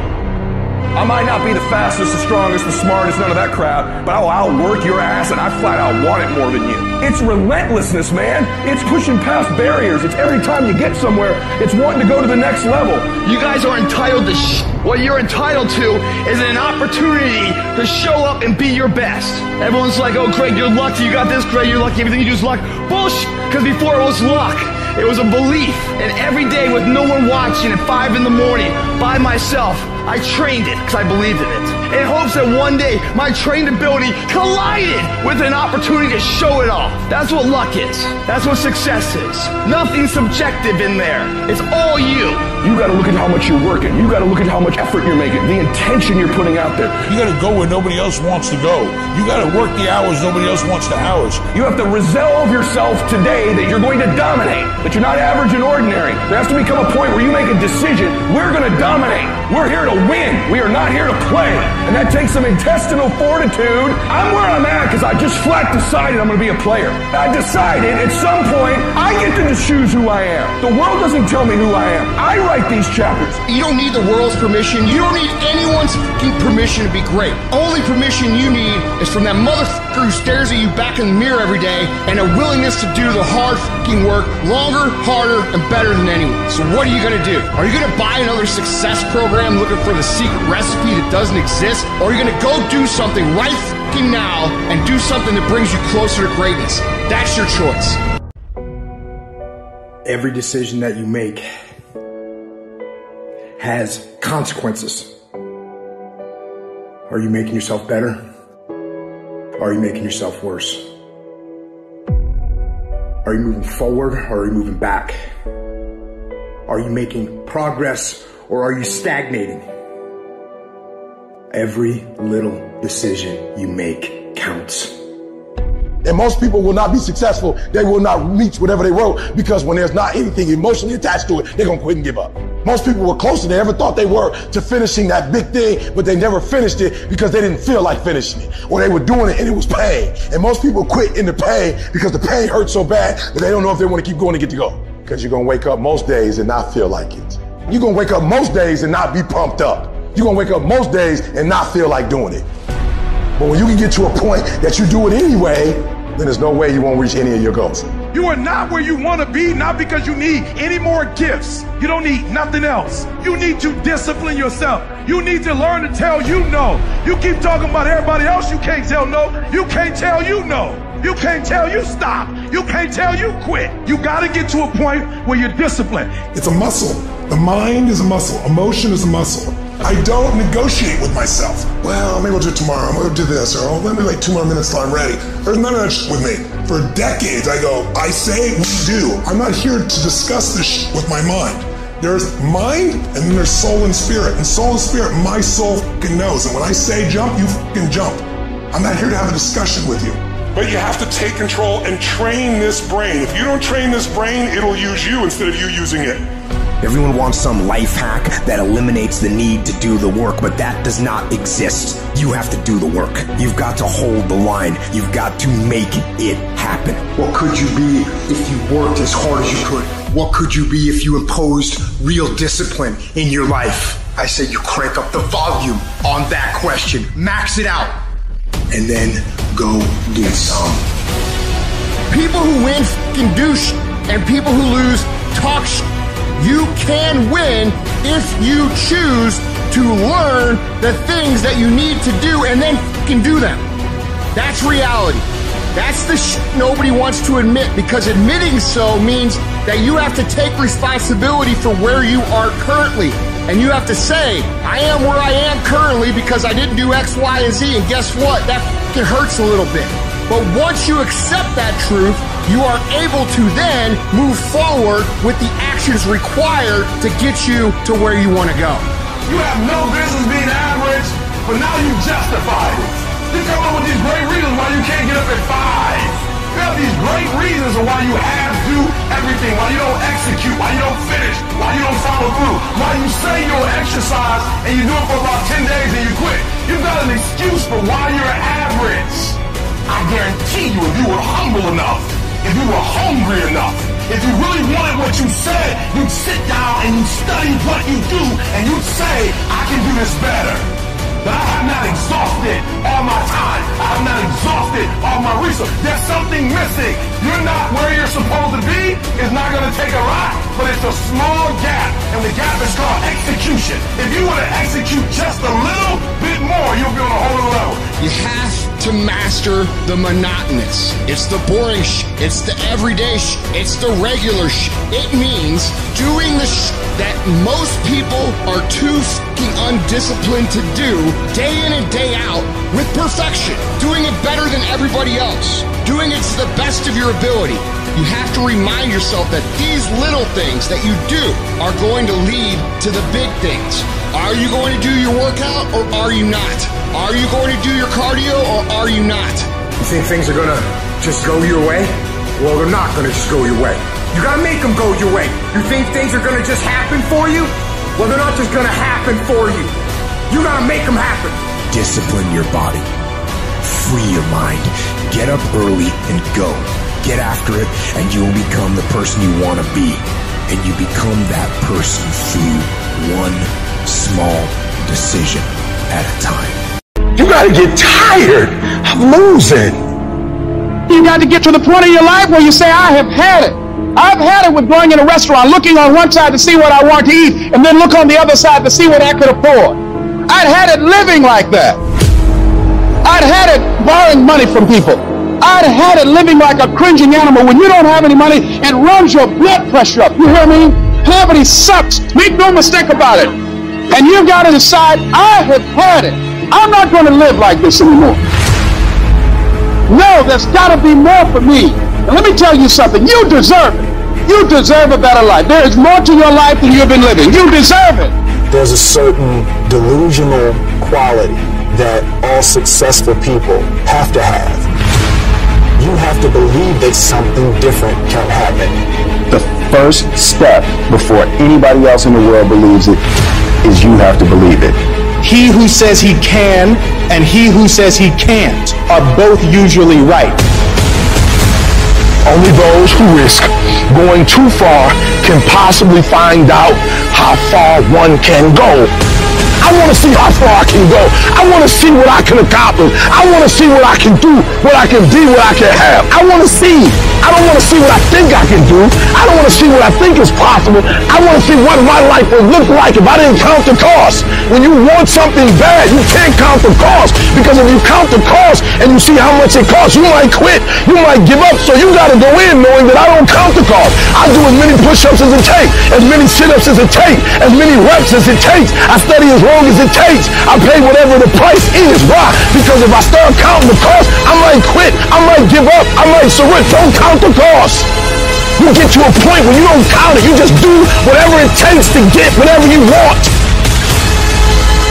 I might not be the fastest, the strongest, the smartest, none of that crap, but I'll outwork your ass and I flat out want it more than you. It's relentlessness, man. It's pushing past barriers. It's every time you get somewhere, it's wanting to go to the next level. You guys are entitled to sh- What you're entitled to is an opportunity to show up and be your best. Everyone's like, oh, Craig, you're lucky. You got this, Craig. You're lucky. Everything you do is luck. Bullshit. Because before it was luck. It was a belief. And every day with no one watching at five in the morning by myself, I trained it because I believed in it. In hopes that one day my trained ability collided with an opportunity to show it off. That's what luck is. That's what success is. Nothing subjective in there. It's all you. You got to look at how much you're working. You got to look at how much effort you're making, the intention you're putting out there. You got to go where nobody else wants to go. You got to work the hours nobody else wants to hours. You have to resolve yourself today that you're going to dominate, that you're not average and ordinary. There has to become a point where you make a decision. We're going to dominate. We're here to win. We are not here to play. And that takes some intestinal fortitude. I'm where I'm at because I just flat decided I'm going to be a player. I decided at some point I get to choose who I am. The world doesn't tell me who I am. I write these chapters. You don't need the world's permission. You don't need anyone's fucking permission to be great. Only permission you need is from that motherfucker who stares at you back in the mirror every day and a willingness to do the hard fucking work longer, harder, and better than anyone. So what are you going to do? Are you going to buy another success program looking for the secret recipe that doesn't exist? Or are you going to go do something right fucking now and do something that brings you closer to greatness? That's your choice. Every decision that you make has consequences. Are you making yourself better? Or are you making yourself worse? Are you moving forward or are you moving back? Are you making progress or are you stagnating? Every little decision you make counts. And most people will not be successful. They will not reach whatever they wrote because when there's not anything emotionally attached to it, they're going to quit and give up. Most people were closer than they ever thought they were to finishing that big thing, but they never finished it because they didn't feel like finishing it. Or they were doing it and it was pain. And most people quit in the pain because the pain hurts so bad that they don't know if they want to keep going to get to go. Because you're going to wake up most days and not feel like it. You're going to wake up most days and not be pumped up. You're going to wake up most days and not feel like doing it. But when you can get to a point that you do it anyway, then there's no way you won't reach any of your goals. You are not where you want to be, not because you need any more gifts. You don't need nothing else. You need to discipline yourself. You need to learn to tell you no. You keep talking about everybody else you can't tell no. You can't tell you no. You can't tell you stop. You can't tell you quit. You got to get to a point where you're disciplined. It's a muscle. The mind is a muscle. Emotion is a muscle. I don't negotiate with myself. Well, maybe I'll do it tomorrow. I'm going to do this. Or oh, let me wait two more minutes till I'm ready. There's none of that shit with me. For decades, I go, I say, we do. I'm not here to discuss this shit with my mind. There's mind, and then there's soul and spirit. And soul and spirit, my soul fucking knows. And when I say jump, you fucking jump. I'm not here to have a discussion with you. But you have to take control and train this brain. If you don't train this brain, it'll use you instead of you using it. Everyone wants some life hack that eliminates the need to do the work, but that does not exist. You have to do the work. You've got to hold the line. You've got to make it happen. What could you be if you worked as hard as you could? What could you be if you imposed real discipline in your life? I say you crank up the volume on that question. Max it out. And then go get some. People who win f***ing do sh**, and people who lose talk sh**. You can win if you choose to learn the things that you need to do and then f***ing do them. That's reality. That's the sh** nobody wants to admit, because admitting so means that you have to take responsibility for where you are currently. And you have to say, I am where I am currently because I didn't do X, Y, and Z. And guess what? That f***ing hurts a little bit. But once you accept that truth, you are able to then move forward with the actions required to get you to where you want to go. You have no business being average, but now you justify it. You come up with these great reasons why you can't get up at five. You have these great reasons of why you have to do everything, why you don't execute, why you don't finish, why you don't follow through, why you say you'll exercise and you do it for about ten days and you quit. You've got an excuse for why you're average. I guarantee you, if you were humble enough, if you were hungry enough, if you really wanted what you said, you'd sit down and you'd study what you do and you'd say, I can do this better. But I have not exhausted all my time. I have not exhausted all my resources. There's something missing. You're not where you're supposed to be. It's not going to take a lot, but it's a small gap. And the gap is called execution. If you want to execute just a little bit more, you'll be on a whole other level. You have to master the monotonous. It's the boring sh**. It's the everyday sh**. It's the regular sh**. It means doing the sh** that most people are too f***ing undisciplined to do day in and day out with perfection. Doing it better than everybody else. Doing it to the best of your ability. You have to remind yourself that these little things that you do are going to lead to the big things. Are you going to do your workout or are you not? Are you going to do your cardio or are you not? You think things are gonna just go your way? Well, they're not gonna just go your way. You gotta make them go your way. You think things are gonna just happen for you? Well, they're not just gonna happen for you. You gotta make them happen. Discipline your body. Free your mind. Get up early and go. Get after it, and you will become the person you want to be. And you become that person through one small decision at a time. You gotta get tired of losing. You got to get to the point in your life where you say, I have had it. I've had it with going in a restaurant, looking on one side to see what I want to eat, and then look on the other side to see what I could afford. I'd had it living like that. I'd had it borrowing money from people. I'd had it living like a cringing animal. When you don't have any money, it runs your blood pressure up. You hear me? Poverty sucks. Make no mistake about it. And you've got to decide, I have had it. I'm not going to live like this anymore. No, there's got to be more for me. And let me tell you something. You deserve it. You deserve a better life. There is more to your life than you've been living. You deserve it. There's a certain delusional quality that all successful people have to have. You have to believe that something different can happen. The first step before anybody else in the world believes it is you have to believe it. He who says he can and he who says he can't are both usually right. Only those who risk going too far can possibly find out how far one can go. I want to see how far I can go. I want to see what I can accomplish. I want to see what I can do, what I can be, what I can have. I want to see. I don't want to see what I think I can do. I don't want to see what I think is possible. I want to see what my life would look like if I didn't count the cost. When you want something bad, you can't count the cost, because if you count the cost and you see how much it costs, you might quit. You might give up. So you got to go in knowing that I don't count the cost. I do as many push-ups as it takes, as many sit-ups as it takes, as many reps as it takes. I study as long as it takes. I pay whatever the price is. Why? Because if I start counting the cost, I might quit. I might give up. I might surrender. Don't count the cost. You get to a point where you don't count it. You just do whatever it takes to get whatever you want.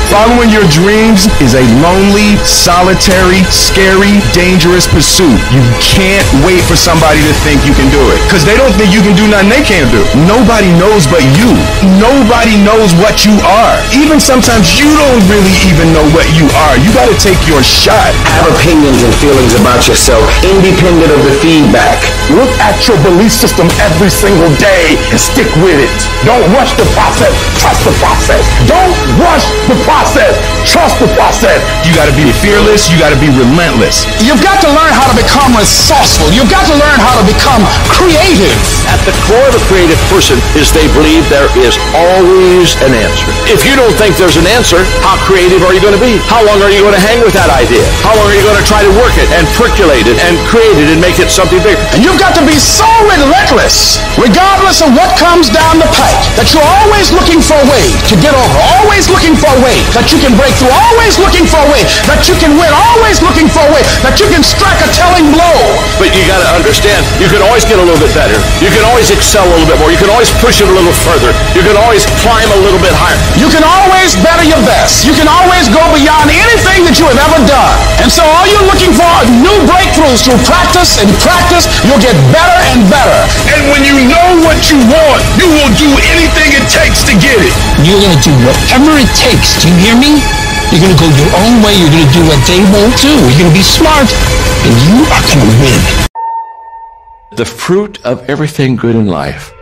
Following your dreams is a lonely, solitary, scary, dangerous pursuit. You can't wait for somebody to think you can do it, because they don't think you can do nothing they can't do. Nobody knows but you. Nobody knows what you are. Even sometimes you don't really even know what you are. You got to take your shot. Have opinions and feelings about yourself, independent of the feedback. Look at your belief system every single day and stick with it. Don't rush the process. Trust the process. Don't rush the process. Trust the process. You got to be fearless. You got to be relentless. You've got to learn how to become resourceful. You've got to learn how to become creative. At the core of a creative person is they believe there is always an answer. If you don't think there's an answer, how creative are you going to be? How long are you going to hang with that idea? How long are you going to try to work it and percolate it and create it and make it something bigger? And you've got to be so relentless, regardless of what comes down the pike, that you're always looking for a way to get over, always looking for a way that you can break through, always looking for a way that you can win, always looking for a way that you can strike a telling blow. But you got to understand, you can always get a little bit better. You can always excel a little bit more. You can always push it a little further. You can always climb a little bit higher. You can always better your best. You can always go beyond anything that you have ever done. And so all you're looking for are new breakthroughs through practice and practice. You'll get better and better. And when you know what you want, you will do anything it takes to get it. You're going to do whatever it takes. Do you hear me? You're going to go your own way. You're going to do what they won't do. You're going to be smart, and you are going to win. The fruit of everything good in life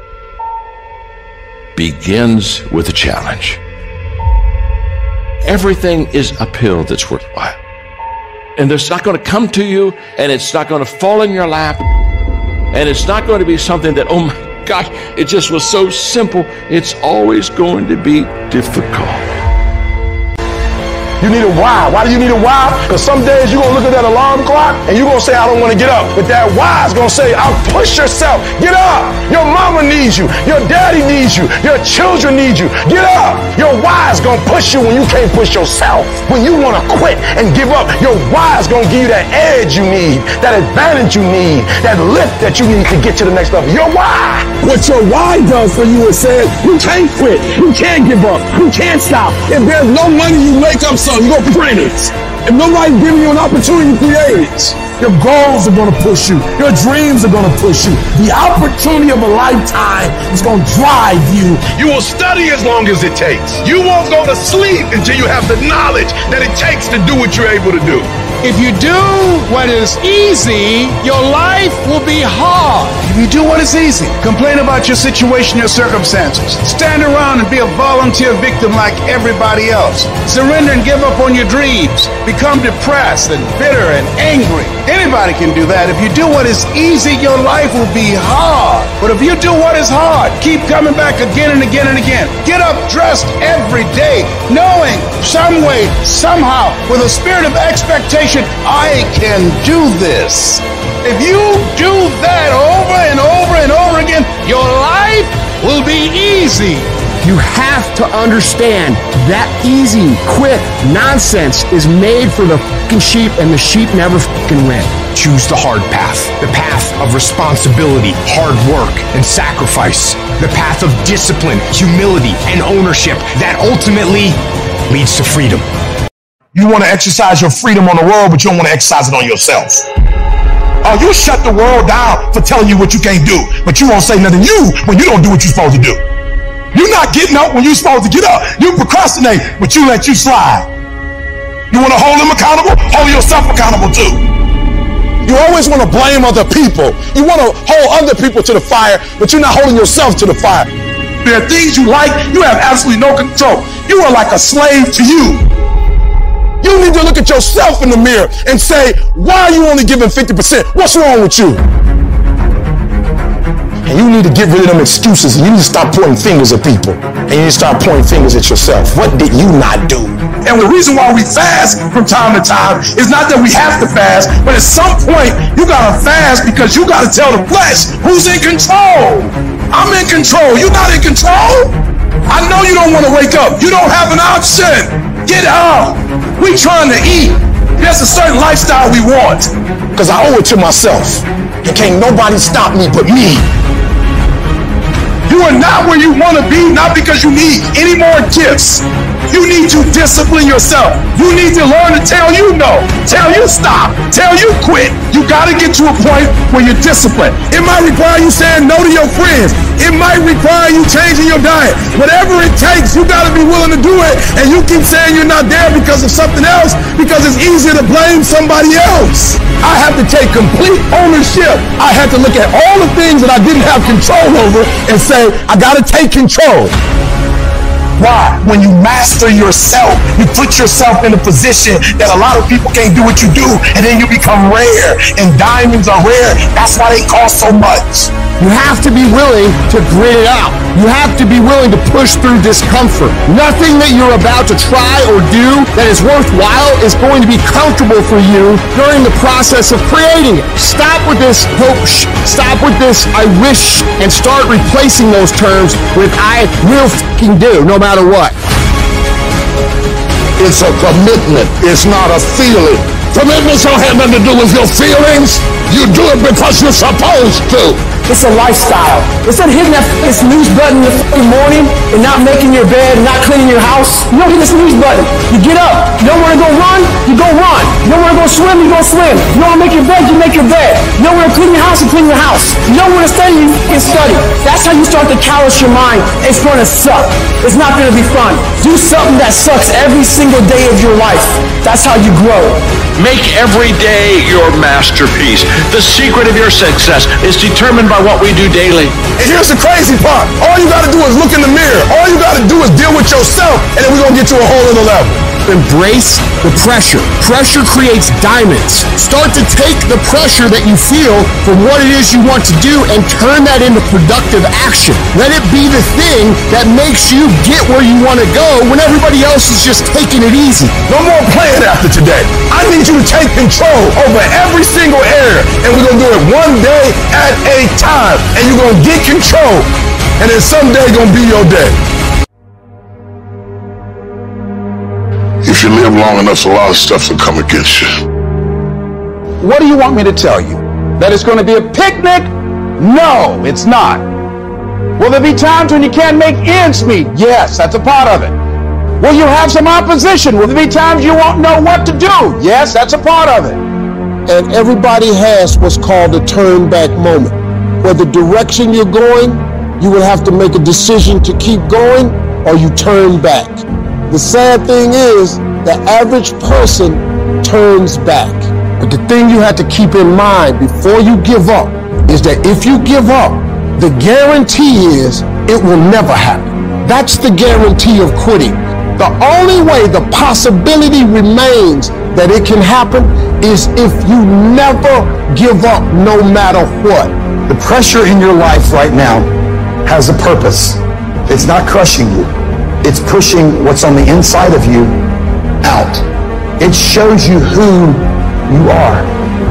begins with a challenge. Everything is uphill that's worthwhile. And it's not going to come to you, and it's not going to fall in your lap, and it's not going to be something that, oh my gosh, it just was so simple. It's always going to be difficult. You need a why. Why do you need a why? Because some days you're going to look at that alarm clock and you're going to say, I don't want to get up. But that why is going to say, I'll push yourself. Get up. Your mama needs you. Your daddy needs you. Your children need you. Get up. Your why is going to push you when you can't push yourself. When you want to quit and give up, your why is going to give you that edge you need, that advantage you need, that lift that you need to get to the next level. Your why. What your why does for you is says, you can't quit. You can't give up. You can't stop. If there's no money, you make up something. You go print it. If nobody's giving you an opportunity to create it, your goals are going to push you. Your dreams are going to push you. The opportunity of a lifetime is going to drive you. You will study as long as it takes. You won't go to sleep until you have the knowledge that it takes to do what you're able to do. If you do what is easy, your life will be hard. If you do what is easy, complain about your situation, your circumstances. Stand around and be a volunteer victim like everybody else. Surrender and give up on your dreams. Become depressed and bitter and angry. Anybody can do that. If you do what is easy, your life will be hard. But if you do what is hard, keep coming back again and again and again. Get up dressed every day, knowing some way, somehow, with a spirit of expectation, I can do this. If you do that over and over and over again, your life will be easy. You have to understand that easy, quick nonsense is made for the fucking sheep, and the sheep never fucking win. Choose the hard path, the path of responsibility, hard work, and sacrifice, the path of discipline, humility, and ownership that ultimately leads to freedom. You want to exercise your freedom on the world, but you don't want to exercise it on yourself. Oh, you shut the world down for telling you what you can't do, but you won't say nothing to you when you don't do what you're supposed to do. You're not getting up when you're supposed to get up. You procrastinate, but you let you slide. You want to hold them accountable? Hold yourself accountable too. You always want to blame other people. You want to hold other people to the fire, but you're not holding yourself to the fire. There are things you like, you have absolutely no control. You are like a slave to you. You need to look at yourself in the mirror and say, why are you only giving fifty percent? What's wrong with you? And you need to get rid of them excuses, and you need to stop pointing fingers at people. And you need to start pointing fingers at yourself. What did you not do? And the reason why we fast from time to time is not that we have to fast, but at some point, you gotta fast because you gotta tell the flesh who's in control. I'm in control. You're not in control. I know you don't want to wake up. You don't have an option. Get up. We trying to eat. There's a certain lifestyle we want because I owe it to myself. And can't nobody stop me but me. You are not where you want to be, not because you need any more gifts. You need to discipline yourself. You need to learn to tell you no, tell you stop, tell you quit. You got to get to a point where you're disciplined. It might require you saying no to your friends. It might require you changing your diet. Whatever it takes, you got to be willing to do it. And you keep saying you're not there because of something else, because it's easier to blame somebody else. I have to take complete ownership. I had to look at all the things that I didn't have control over and say, I got to take control. Why? When you master yourself, you put yourself in a position that a lot of people can't do what you do, and then you become rare, and diamonds are rare. That's why they cost so much. You have to be willing to grit it out. You have to be willing to push through discomfort. Nothing that you're about to try or do that is worthwhile is going to be comfortable for you during the process of creating it. Stop with this hope, sh- stop with this I wish, and start replacing those terms with I will fucking do, no matter what. It's a commitment. It's not a feeling. Commitments don't have nothing to do with your feelings. You do it because you're supposed to. It's a lifestyle. Instead of hitting that snooze button in the fucking morning and not making your bed and not cleaning your house, you don't hit the snooze button. You get up. You don't want to go run, you go run. You don't want to go swim, you go swim. You don't want to make your bed, you make your bed. You don't want to clean your house, you clean your house. You don't want to study, you fucking study. That's how you start to callous your mind. It's going to suck. It's not going to be fun. Do something that sucks every single day of your life. That's how you grow. Make every day your masterpiece. The secret of your success is determined by what we do daily. And here's the crazy part. All you got to do is look in the mirror. All you got to do is deal with yourself, and then we're going to get to a whole other level. Embrace the pressure. Pressure creates diamonds. Start to take the pressure that you feel for what it is you want to do and turn that into productive action. Let it be the thing that makes you get where you want to go when everybody else is just taking it easy. No more playing after today. I need you to take control over every single area, and we're going to do it one day at a time. And you're going to get control, and then someday going to be your day. If you live long enough, a lot of stuff will come against you. What do you want me to tell you? That it's going to be a picnic? No, it's not. Will there be times when you can't make ends meet? Yes, that's a part of it. Will you have some opposition? Will there be times you won't know what to do? Yes, that's a part of it. And everybody has what's called a turn back moment. Where the direction you're going, you will have to make a decision to keep going or you turn back. The sad thing is, the average person turns back. But the thing you have to keep in mind before you give up is that if you give up, the guarantee is it will never happen. That's the guarantee of quitting. The only way the possibility remains that it can happen is if you never give up no matter what. The pressure in your life right now has a purpose. It's not crushing you. It's pushing what's on the inside of you out. It shows you who you are.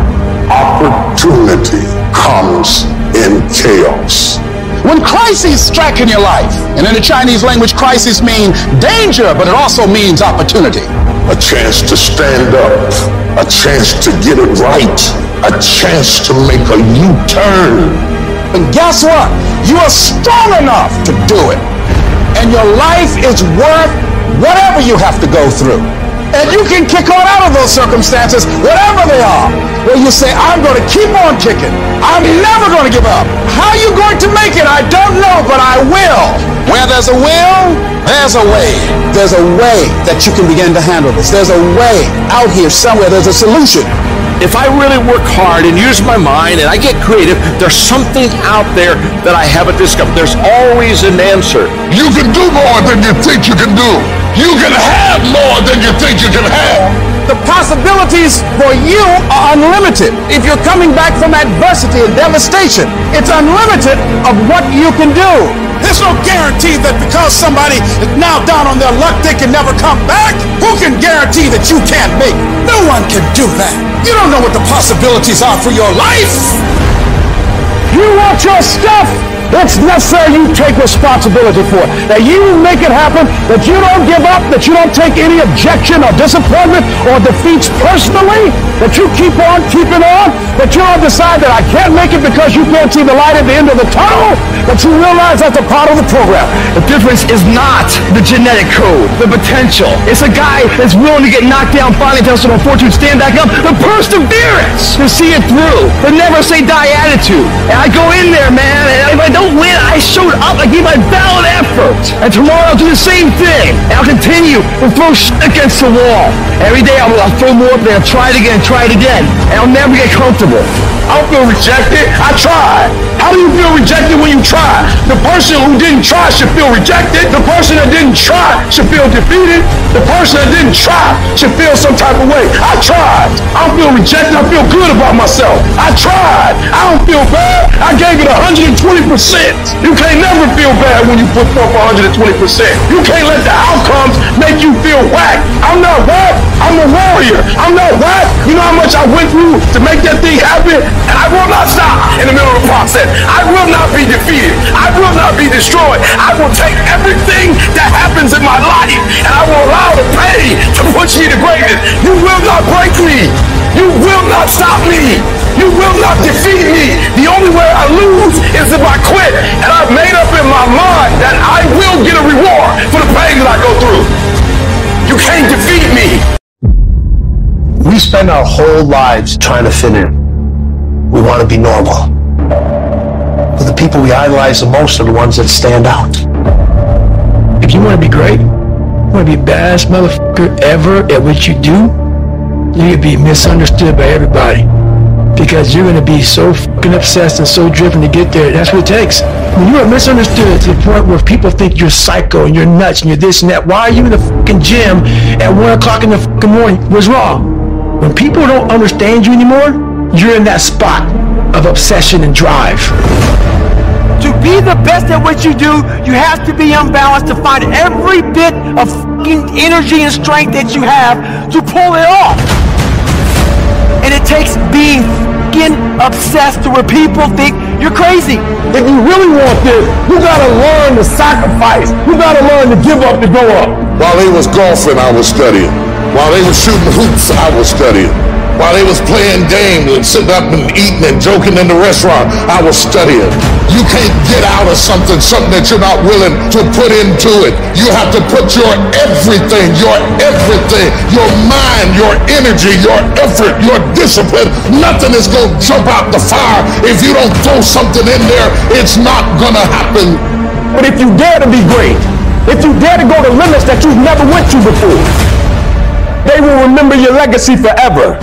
Opportunity comes in chaos. When crises strike in your life, and in the Chinese language, crisis means danger, but it also means opportunity. A chance to stand up, a chance to get it right, a chance to make a U-turn. And guess what? You are strong enough to do it. And your life is worth whatever you have to go through. And you can kick on out of those circumstances, whatever they are, where you say, I'm going to keep on kicking. I'm never going to give up. How are you going to make it? I don't know, but I will. Where there's a will, there's a way. There's a way that you can begin to handle this. There's a way out here somewhere. There's a solution. If I really work hard and use my mind and I get creative, there's something out there that I haven't discovered. There's always an answer. You can do more than you think you can do. You can have more than you think you can have. The possibilities for you are unlimited. If you're coming back from adversity and devastation, it's unlimited of what you can do. There's no guarantee that because somebody is now down on their luck, they can never come back. Who can guarantee that you can't make it? No one can do that. You don't know what the possibilities are for your life. You want your stuff? It's necessary you take responsibility for it. That you make it happen, that you don't give up, that you don't take any objection or disappointment or defeats personally, that you keep on keeping on, that you don't decide that I can't make it because you can't see the light at the end of the tunnel, that you realize that's a part of the program. The difference is not the genetic code, the potential. It's a guy that's willing to get knocked down, finally tell someone fortune, stand back up, the perseverance to see it through, the never say die attitude. And I go in there, man, and if I don't win, I showed up, I gave my valid effort. And tomorrow I'll do the same thing. And I'll continue to throw shit against the wall. Every day I'll, I'll throw more up there, I'll try it again, try it again. And I'll never get comfortable. I don't feel rejected. I tried. How do you feel rejected when you try? The person who didn't try should feel rejected. The person that didn't try should feel defeated. The person that didn't try should feel some type of way. I tried. I don't feel rejected. I feel good about myself. I tried. I don't feel bad. I gave it one hundred twenty percent. You can't never feel bad when you put forth one hundred twenty percent. You can't let the outcomes make you feel whack. I'm not whack. I'm a warrior. I'm not whack. You know how much I went through to make that thing happen? And I will not stop in the middle of the process. I will not be defeated. I will not be destroyed. I will take everything that happens in my life and I will allow the pain to push me to greatness. You will not break me. You will not stop me. You will not defeat me. The only way I lose is if I quit. And I've made up in my mind that I will get a reward for the pain that I go through. You can't defeat me. We spend our whole lives trying to fit in. We want to be normal. But the people we idolize the most are the ones that stand out. If you want to be great, you want to be the baddest motherfucker ever at what you do, you're going to be misunderstood by everybody. Because you're going to be so fucking obsessed and so driven to get there. That's what it takes. When you are misunderstood to the point where people think you're psycho and you're nuts and you're this and that, why are you in the fucking gym at one o'clock in the fucking morning? What's wrong? When people don't understand you anymore, you're in that spot of obsession and drive. To be the best at what you do, you have to be unbalanced to find every bit of fucking energy and strength that you have to pull it off. And it takes being fucking obsessed to where people think you're crazy. If you really want this, you gotta learn to sacrifice. You gotta learn to give up to go up. While they was golfing, I was studying. While they was shooting hoops, I was studying. While they was playing games and sitting up and eating and joking in the restaurant, I was studying. You can't get out of something, something that you're not willing to put into it. You have to put your everything, your everything, your mind, your energy, your effort, your discipline. Nothing is going to jump out the fire. If you don't throw something in there, it's not going to happen. But if you dare to be great, if you dare to go to limits that you've never went to before, they will remember your legacy forever.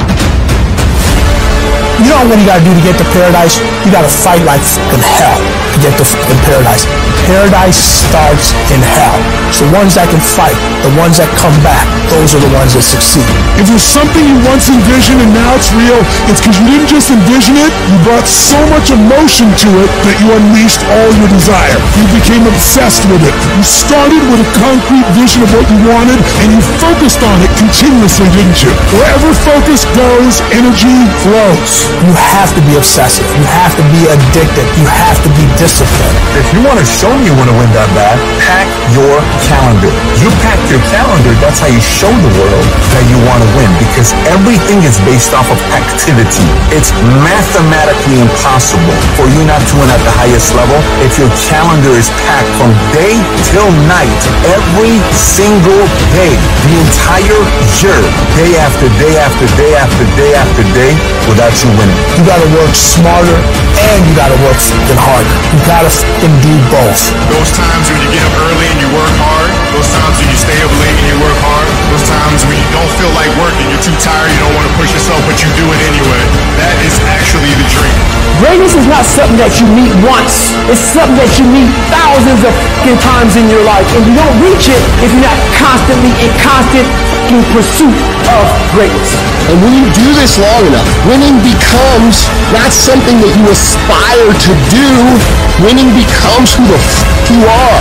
You know what you gotta do to get to paradise? You gotta fight like in hell to get to in paradise. Paradise starts in hell. So the ones that can fight, the ones that come back, those are the ones that succeed. If there's something you once envisioned and now it's real, it's because you didn't just envision it, you brought so much emotion to it that you unleashed all your desire. You became obsessed with it. You started with a concrete vision of what you wanted and you focused on it continuously, didn't you? Wherever focus goes, energy flows. You have to be obsessive. You have to be addicted. You have to be disciplined. If you want to show me you want to win that bad, pack your calendar. You pack your calendar, that's how you show the world that you want to win, because everything is based off of activity. It's mathematically impossible for you not to win at the highest level if your calendar is packed from day till night, every single day, the entire year, day after day after day after day after day, without you winning. You gotta work smarter and you gotta work fucking harder. You gotta fucking do both. Those times when you get up early and you work hard, those times when you stay up late and you work hard, those times when you don't feel like working, you're too tired, you don't want to push yourself, but you do it anyway. That is actually the dream. Greatness is not something that you meet once. It's something that you meet thousands of fucking times in your life, and you don't reach it if you're not constantly in constant fucking pursuit of greatness. And when you do this long enough, winning becomes not something that you aspire to do. Winning becomes who the f*** you are.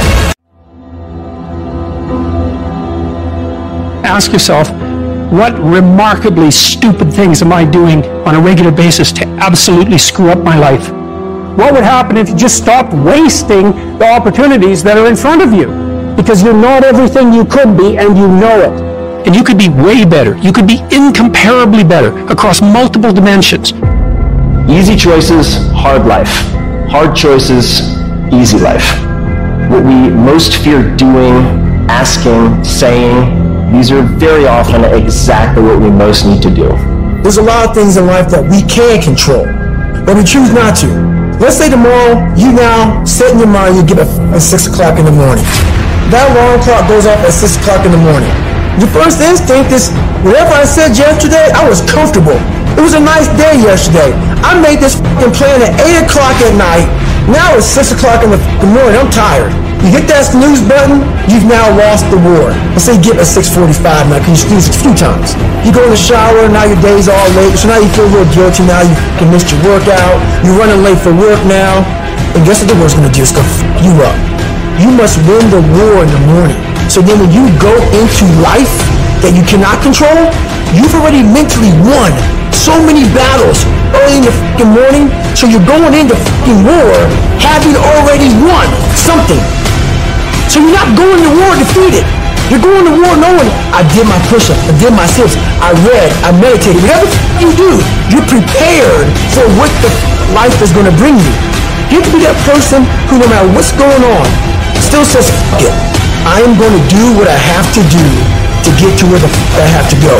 Ask yourself, what remarkably stupid things am I doing on a regular basis to absolutely screw up my life? What would happen if you just stopped wasting the opportunities that are in front of you? Because you're not everything you could be, and you know it. And you could be way better. You could be incomparably better across multiple dimensions. Easy choices, hard life. Hard choices, easy life. What we most fear doing, asking, saying, these are very often exactly what we most need to do. There's a lot of things in life that we can control, but we choose not to. Let's say tomorrow, you now set in your mind you get up at six o'clock in the morning. That alarm clock goes off at six o'clock in the morning. Your first instinct is, whatever I said yesterday, I was comfortable. It was a nice day yesterday. I made this fucking plan at eight o'clock at night. Now it's six o'clock in the morning. I'm tired. You hit that snooze button, you've now lost the war. Let's say you get up at six forty-five now, because you snoozed a few times. You go in the shower, now your day's all late, so now you feel a little guilty. Now you fucking missed your workout. You're running late for work now. And guess what the war's gonna do? It's gonna f you up. You must win the war in the morning. So then when you go into life that you cannot control, you've already mentally won so many battles early in the fucking morning. So you're going into fucking war having already won something. So you're not going to war defeated. You're going to war knowing, I did my push-up, I did my sit-ups, I read, I meditated. Whatever you do, you're prepared for what the life is going to bring you. You have to be that person who, no matter what's going on, still says, fuck it. I am going to do what I have to do to get to where the f I have to go.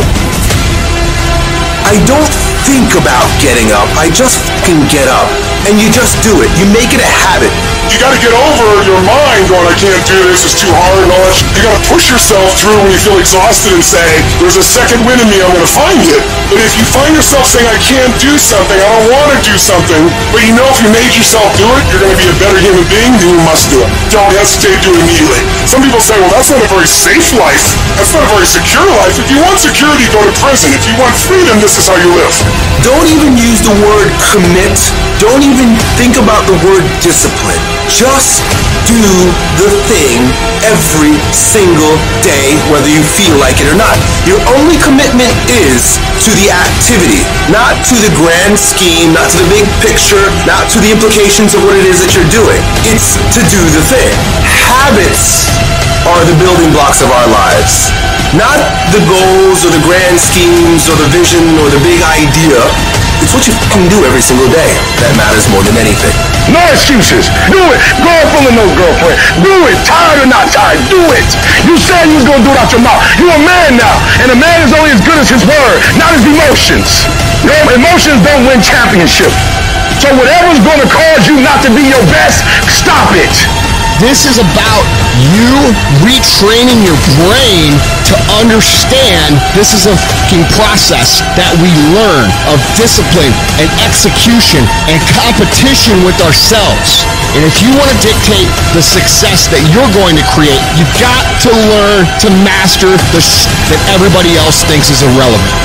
I don't think about getting up. I just fucking get up. And you just do it. You make it a habit. You gotta get over your mind going, I can't do this, it's too hard and all that. You gotta push yourself through when you feel exhausted and say, there's a second wind in me, I'm gonna find it. But if you find yourself saying, I can't do something, I don't wanna do something, but you know if you made yourself do it, you're gonna be a better human being, then you must do it. Don't hesitate, do it immediately. Some people say, well, that's not a very safe life. That's not a very secure life. If you want security, go to prison. If you want freedom, this is how you live. Don't even use the word commit. Don't even think about the word discipline. Just do the thing every single day, whether you feel like it or not. Your only commitment is to the activity, not to the grand scheme, not to the big picture, not to the implications of what it is that you're doing. It's to do the thing. Habits are the building blocks of our lives. Not the goals or the grand schemes or the vision or the big idea. It's what you fucking do every single day that matters more than anything. No excuses. Do it. Girlfriend or no girlfriend. Do it. Tired or not tired. Do it. You said you was going to do it out your mouth. You're a man now. And a man is only as good as his word, not his emotions. You know, emotions don't win championships. So whatever's going to cause you not to be your best, stop it. This is about you retraining your brain to understand this is a fucking process that we learn of discipline and execution and competition with ourselves. And if you want to dictate the success that you're going to create, you've got to learn to master the shit that everybody else thinks is irrelevant.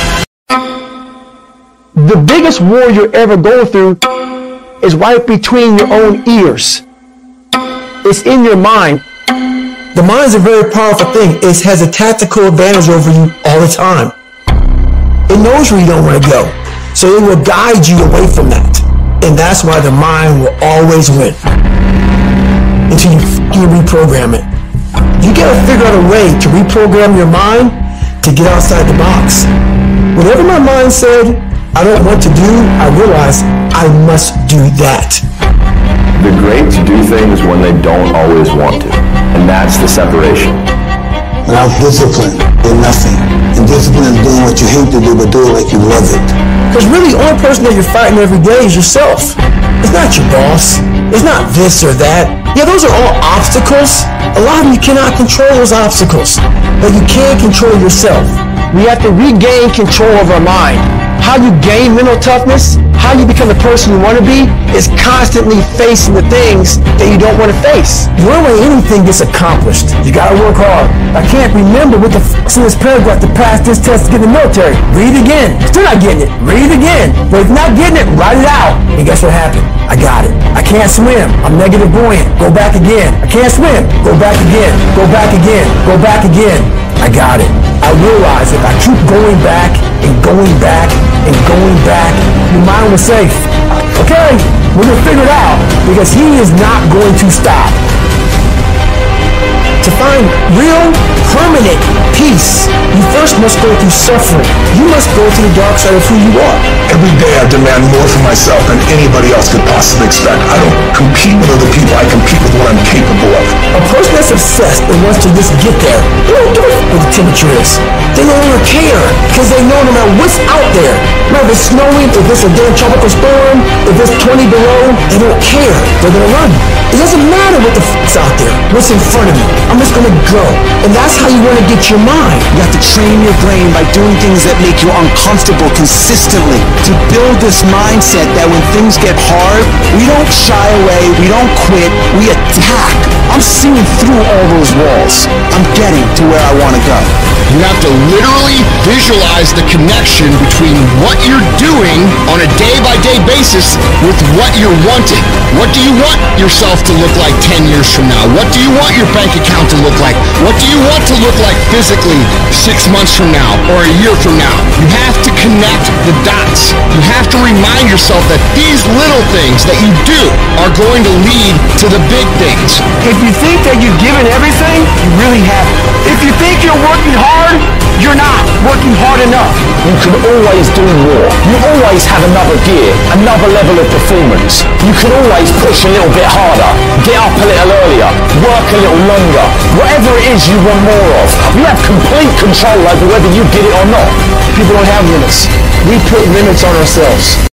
The biggest war you're ever going through is right between your own ears. It's in your mind. The mind is a very powerful thing. It has a tactical advantage over you all the time. It knows where you don't want to go. So it will guide you away from that. And that's why the mind will always win. Until you f***ing reprogram it. You gotta figure out a way to reprogram your mind to get outside the box. Whatever my mind said I don't want to do, I realize I must do that. They're great to do things when they don't always want to. And that's the separation. Without discipline, you're nothing. And discipline is doing what you hate to do, but do it like you love it. Because really, the only person that you're fighting every day is yourself. It's not your boss. It's not this or that. Yeah, those are all obstacles. A lot of them you cannot control those obstacles. But you can control yourself. We have to regain control of our mind. How you gain mental toughness, how you become the person you want to be, is constantly facing the things that you don't want to face. The only way anything gets accomplished, you gotta work hard. I can't remember what the f***'s in this paragraph to pass this test to get in the military. Read it again. Still not getting it. Read it again. But if you're not getting it, write it out. And guess what happened? I got it. I can't swim. I'm negative buoyant. Go back again. I can't swim. Go back again. Go back again. Go back again. I got it. I realize if I keep going back and going back and going back, your mind was safe. Okay, We're going to figure it out because he is not going to stop. To find real, permanent peace, you first must go through suffering. You must go to the dark side of who you are. Every day I demand more for myself than anybody else could possibly expect. I don't compete with other people. I compete with what I'm capable of. A person that's obsessed and wants to just get there, they don't give a f- what the temperature is. They no longer care because they know no matter what's out there, no matter if it's snowing, if it's a damn tropical storm, if it's twenty below, they don't care. They're going to run. It doesn't matter what the f***'s out there, what's in front of me. I'm just going to go. And that's how you want to get your mind. You have to train your brain by doing things that make you uncomfortable consistently. To build this mindset that when things get hard, we don't shy away, we don't quit, we attack. I'm seeing through all those walls. I'm getting to where I want to go. You have to literally visualize the connection between what you're doing on a day-by-day basis with what you're wanting. What do you want yourself to look like ten years from now? What do you want your bank account to look like? What do you want to look like physically six months from now or a year from now? You have to connect the dots. You have to remind yourself that these little things that you do are going to lead to the big things. If you think that you've given everything, you really haven't. If you think you're working hard, you're not working hard enough. You can always do more. You always have another gear, another level of performance. You can always push a little bit harder, get up a little earlier, work a little longer. Whatever it is you want more of, you have complete control over whether you get it or not. People don't have limits. We put limits on ourselves.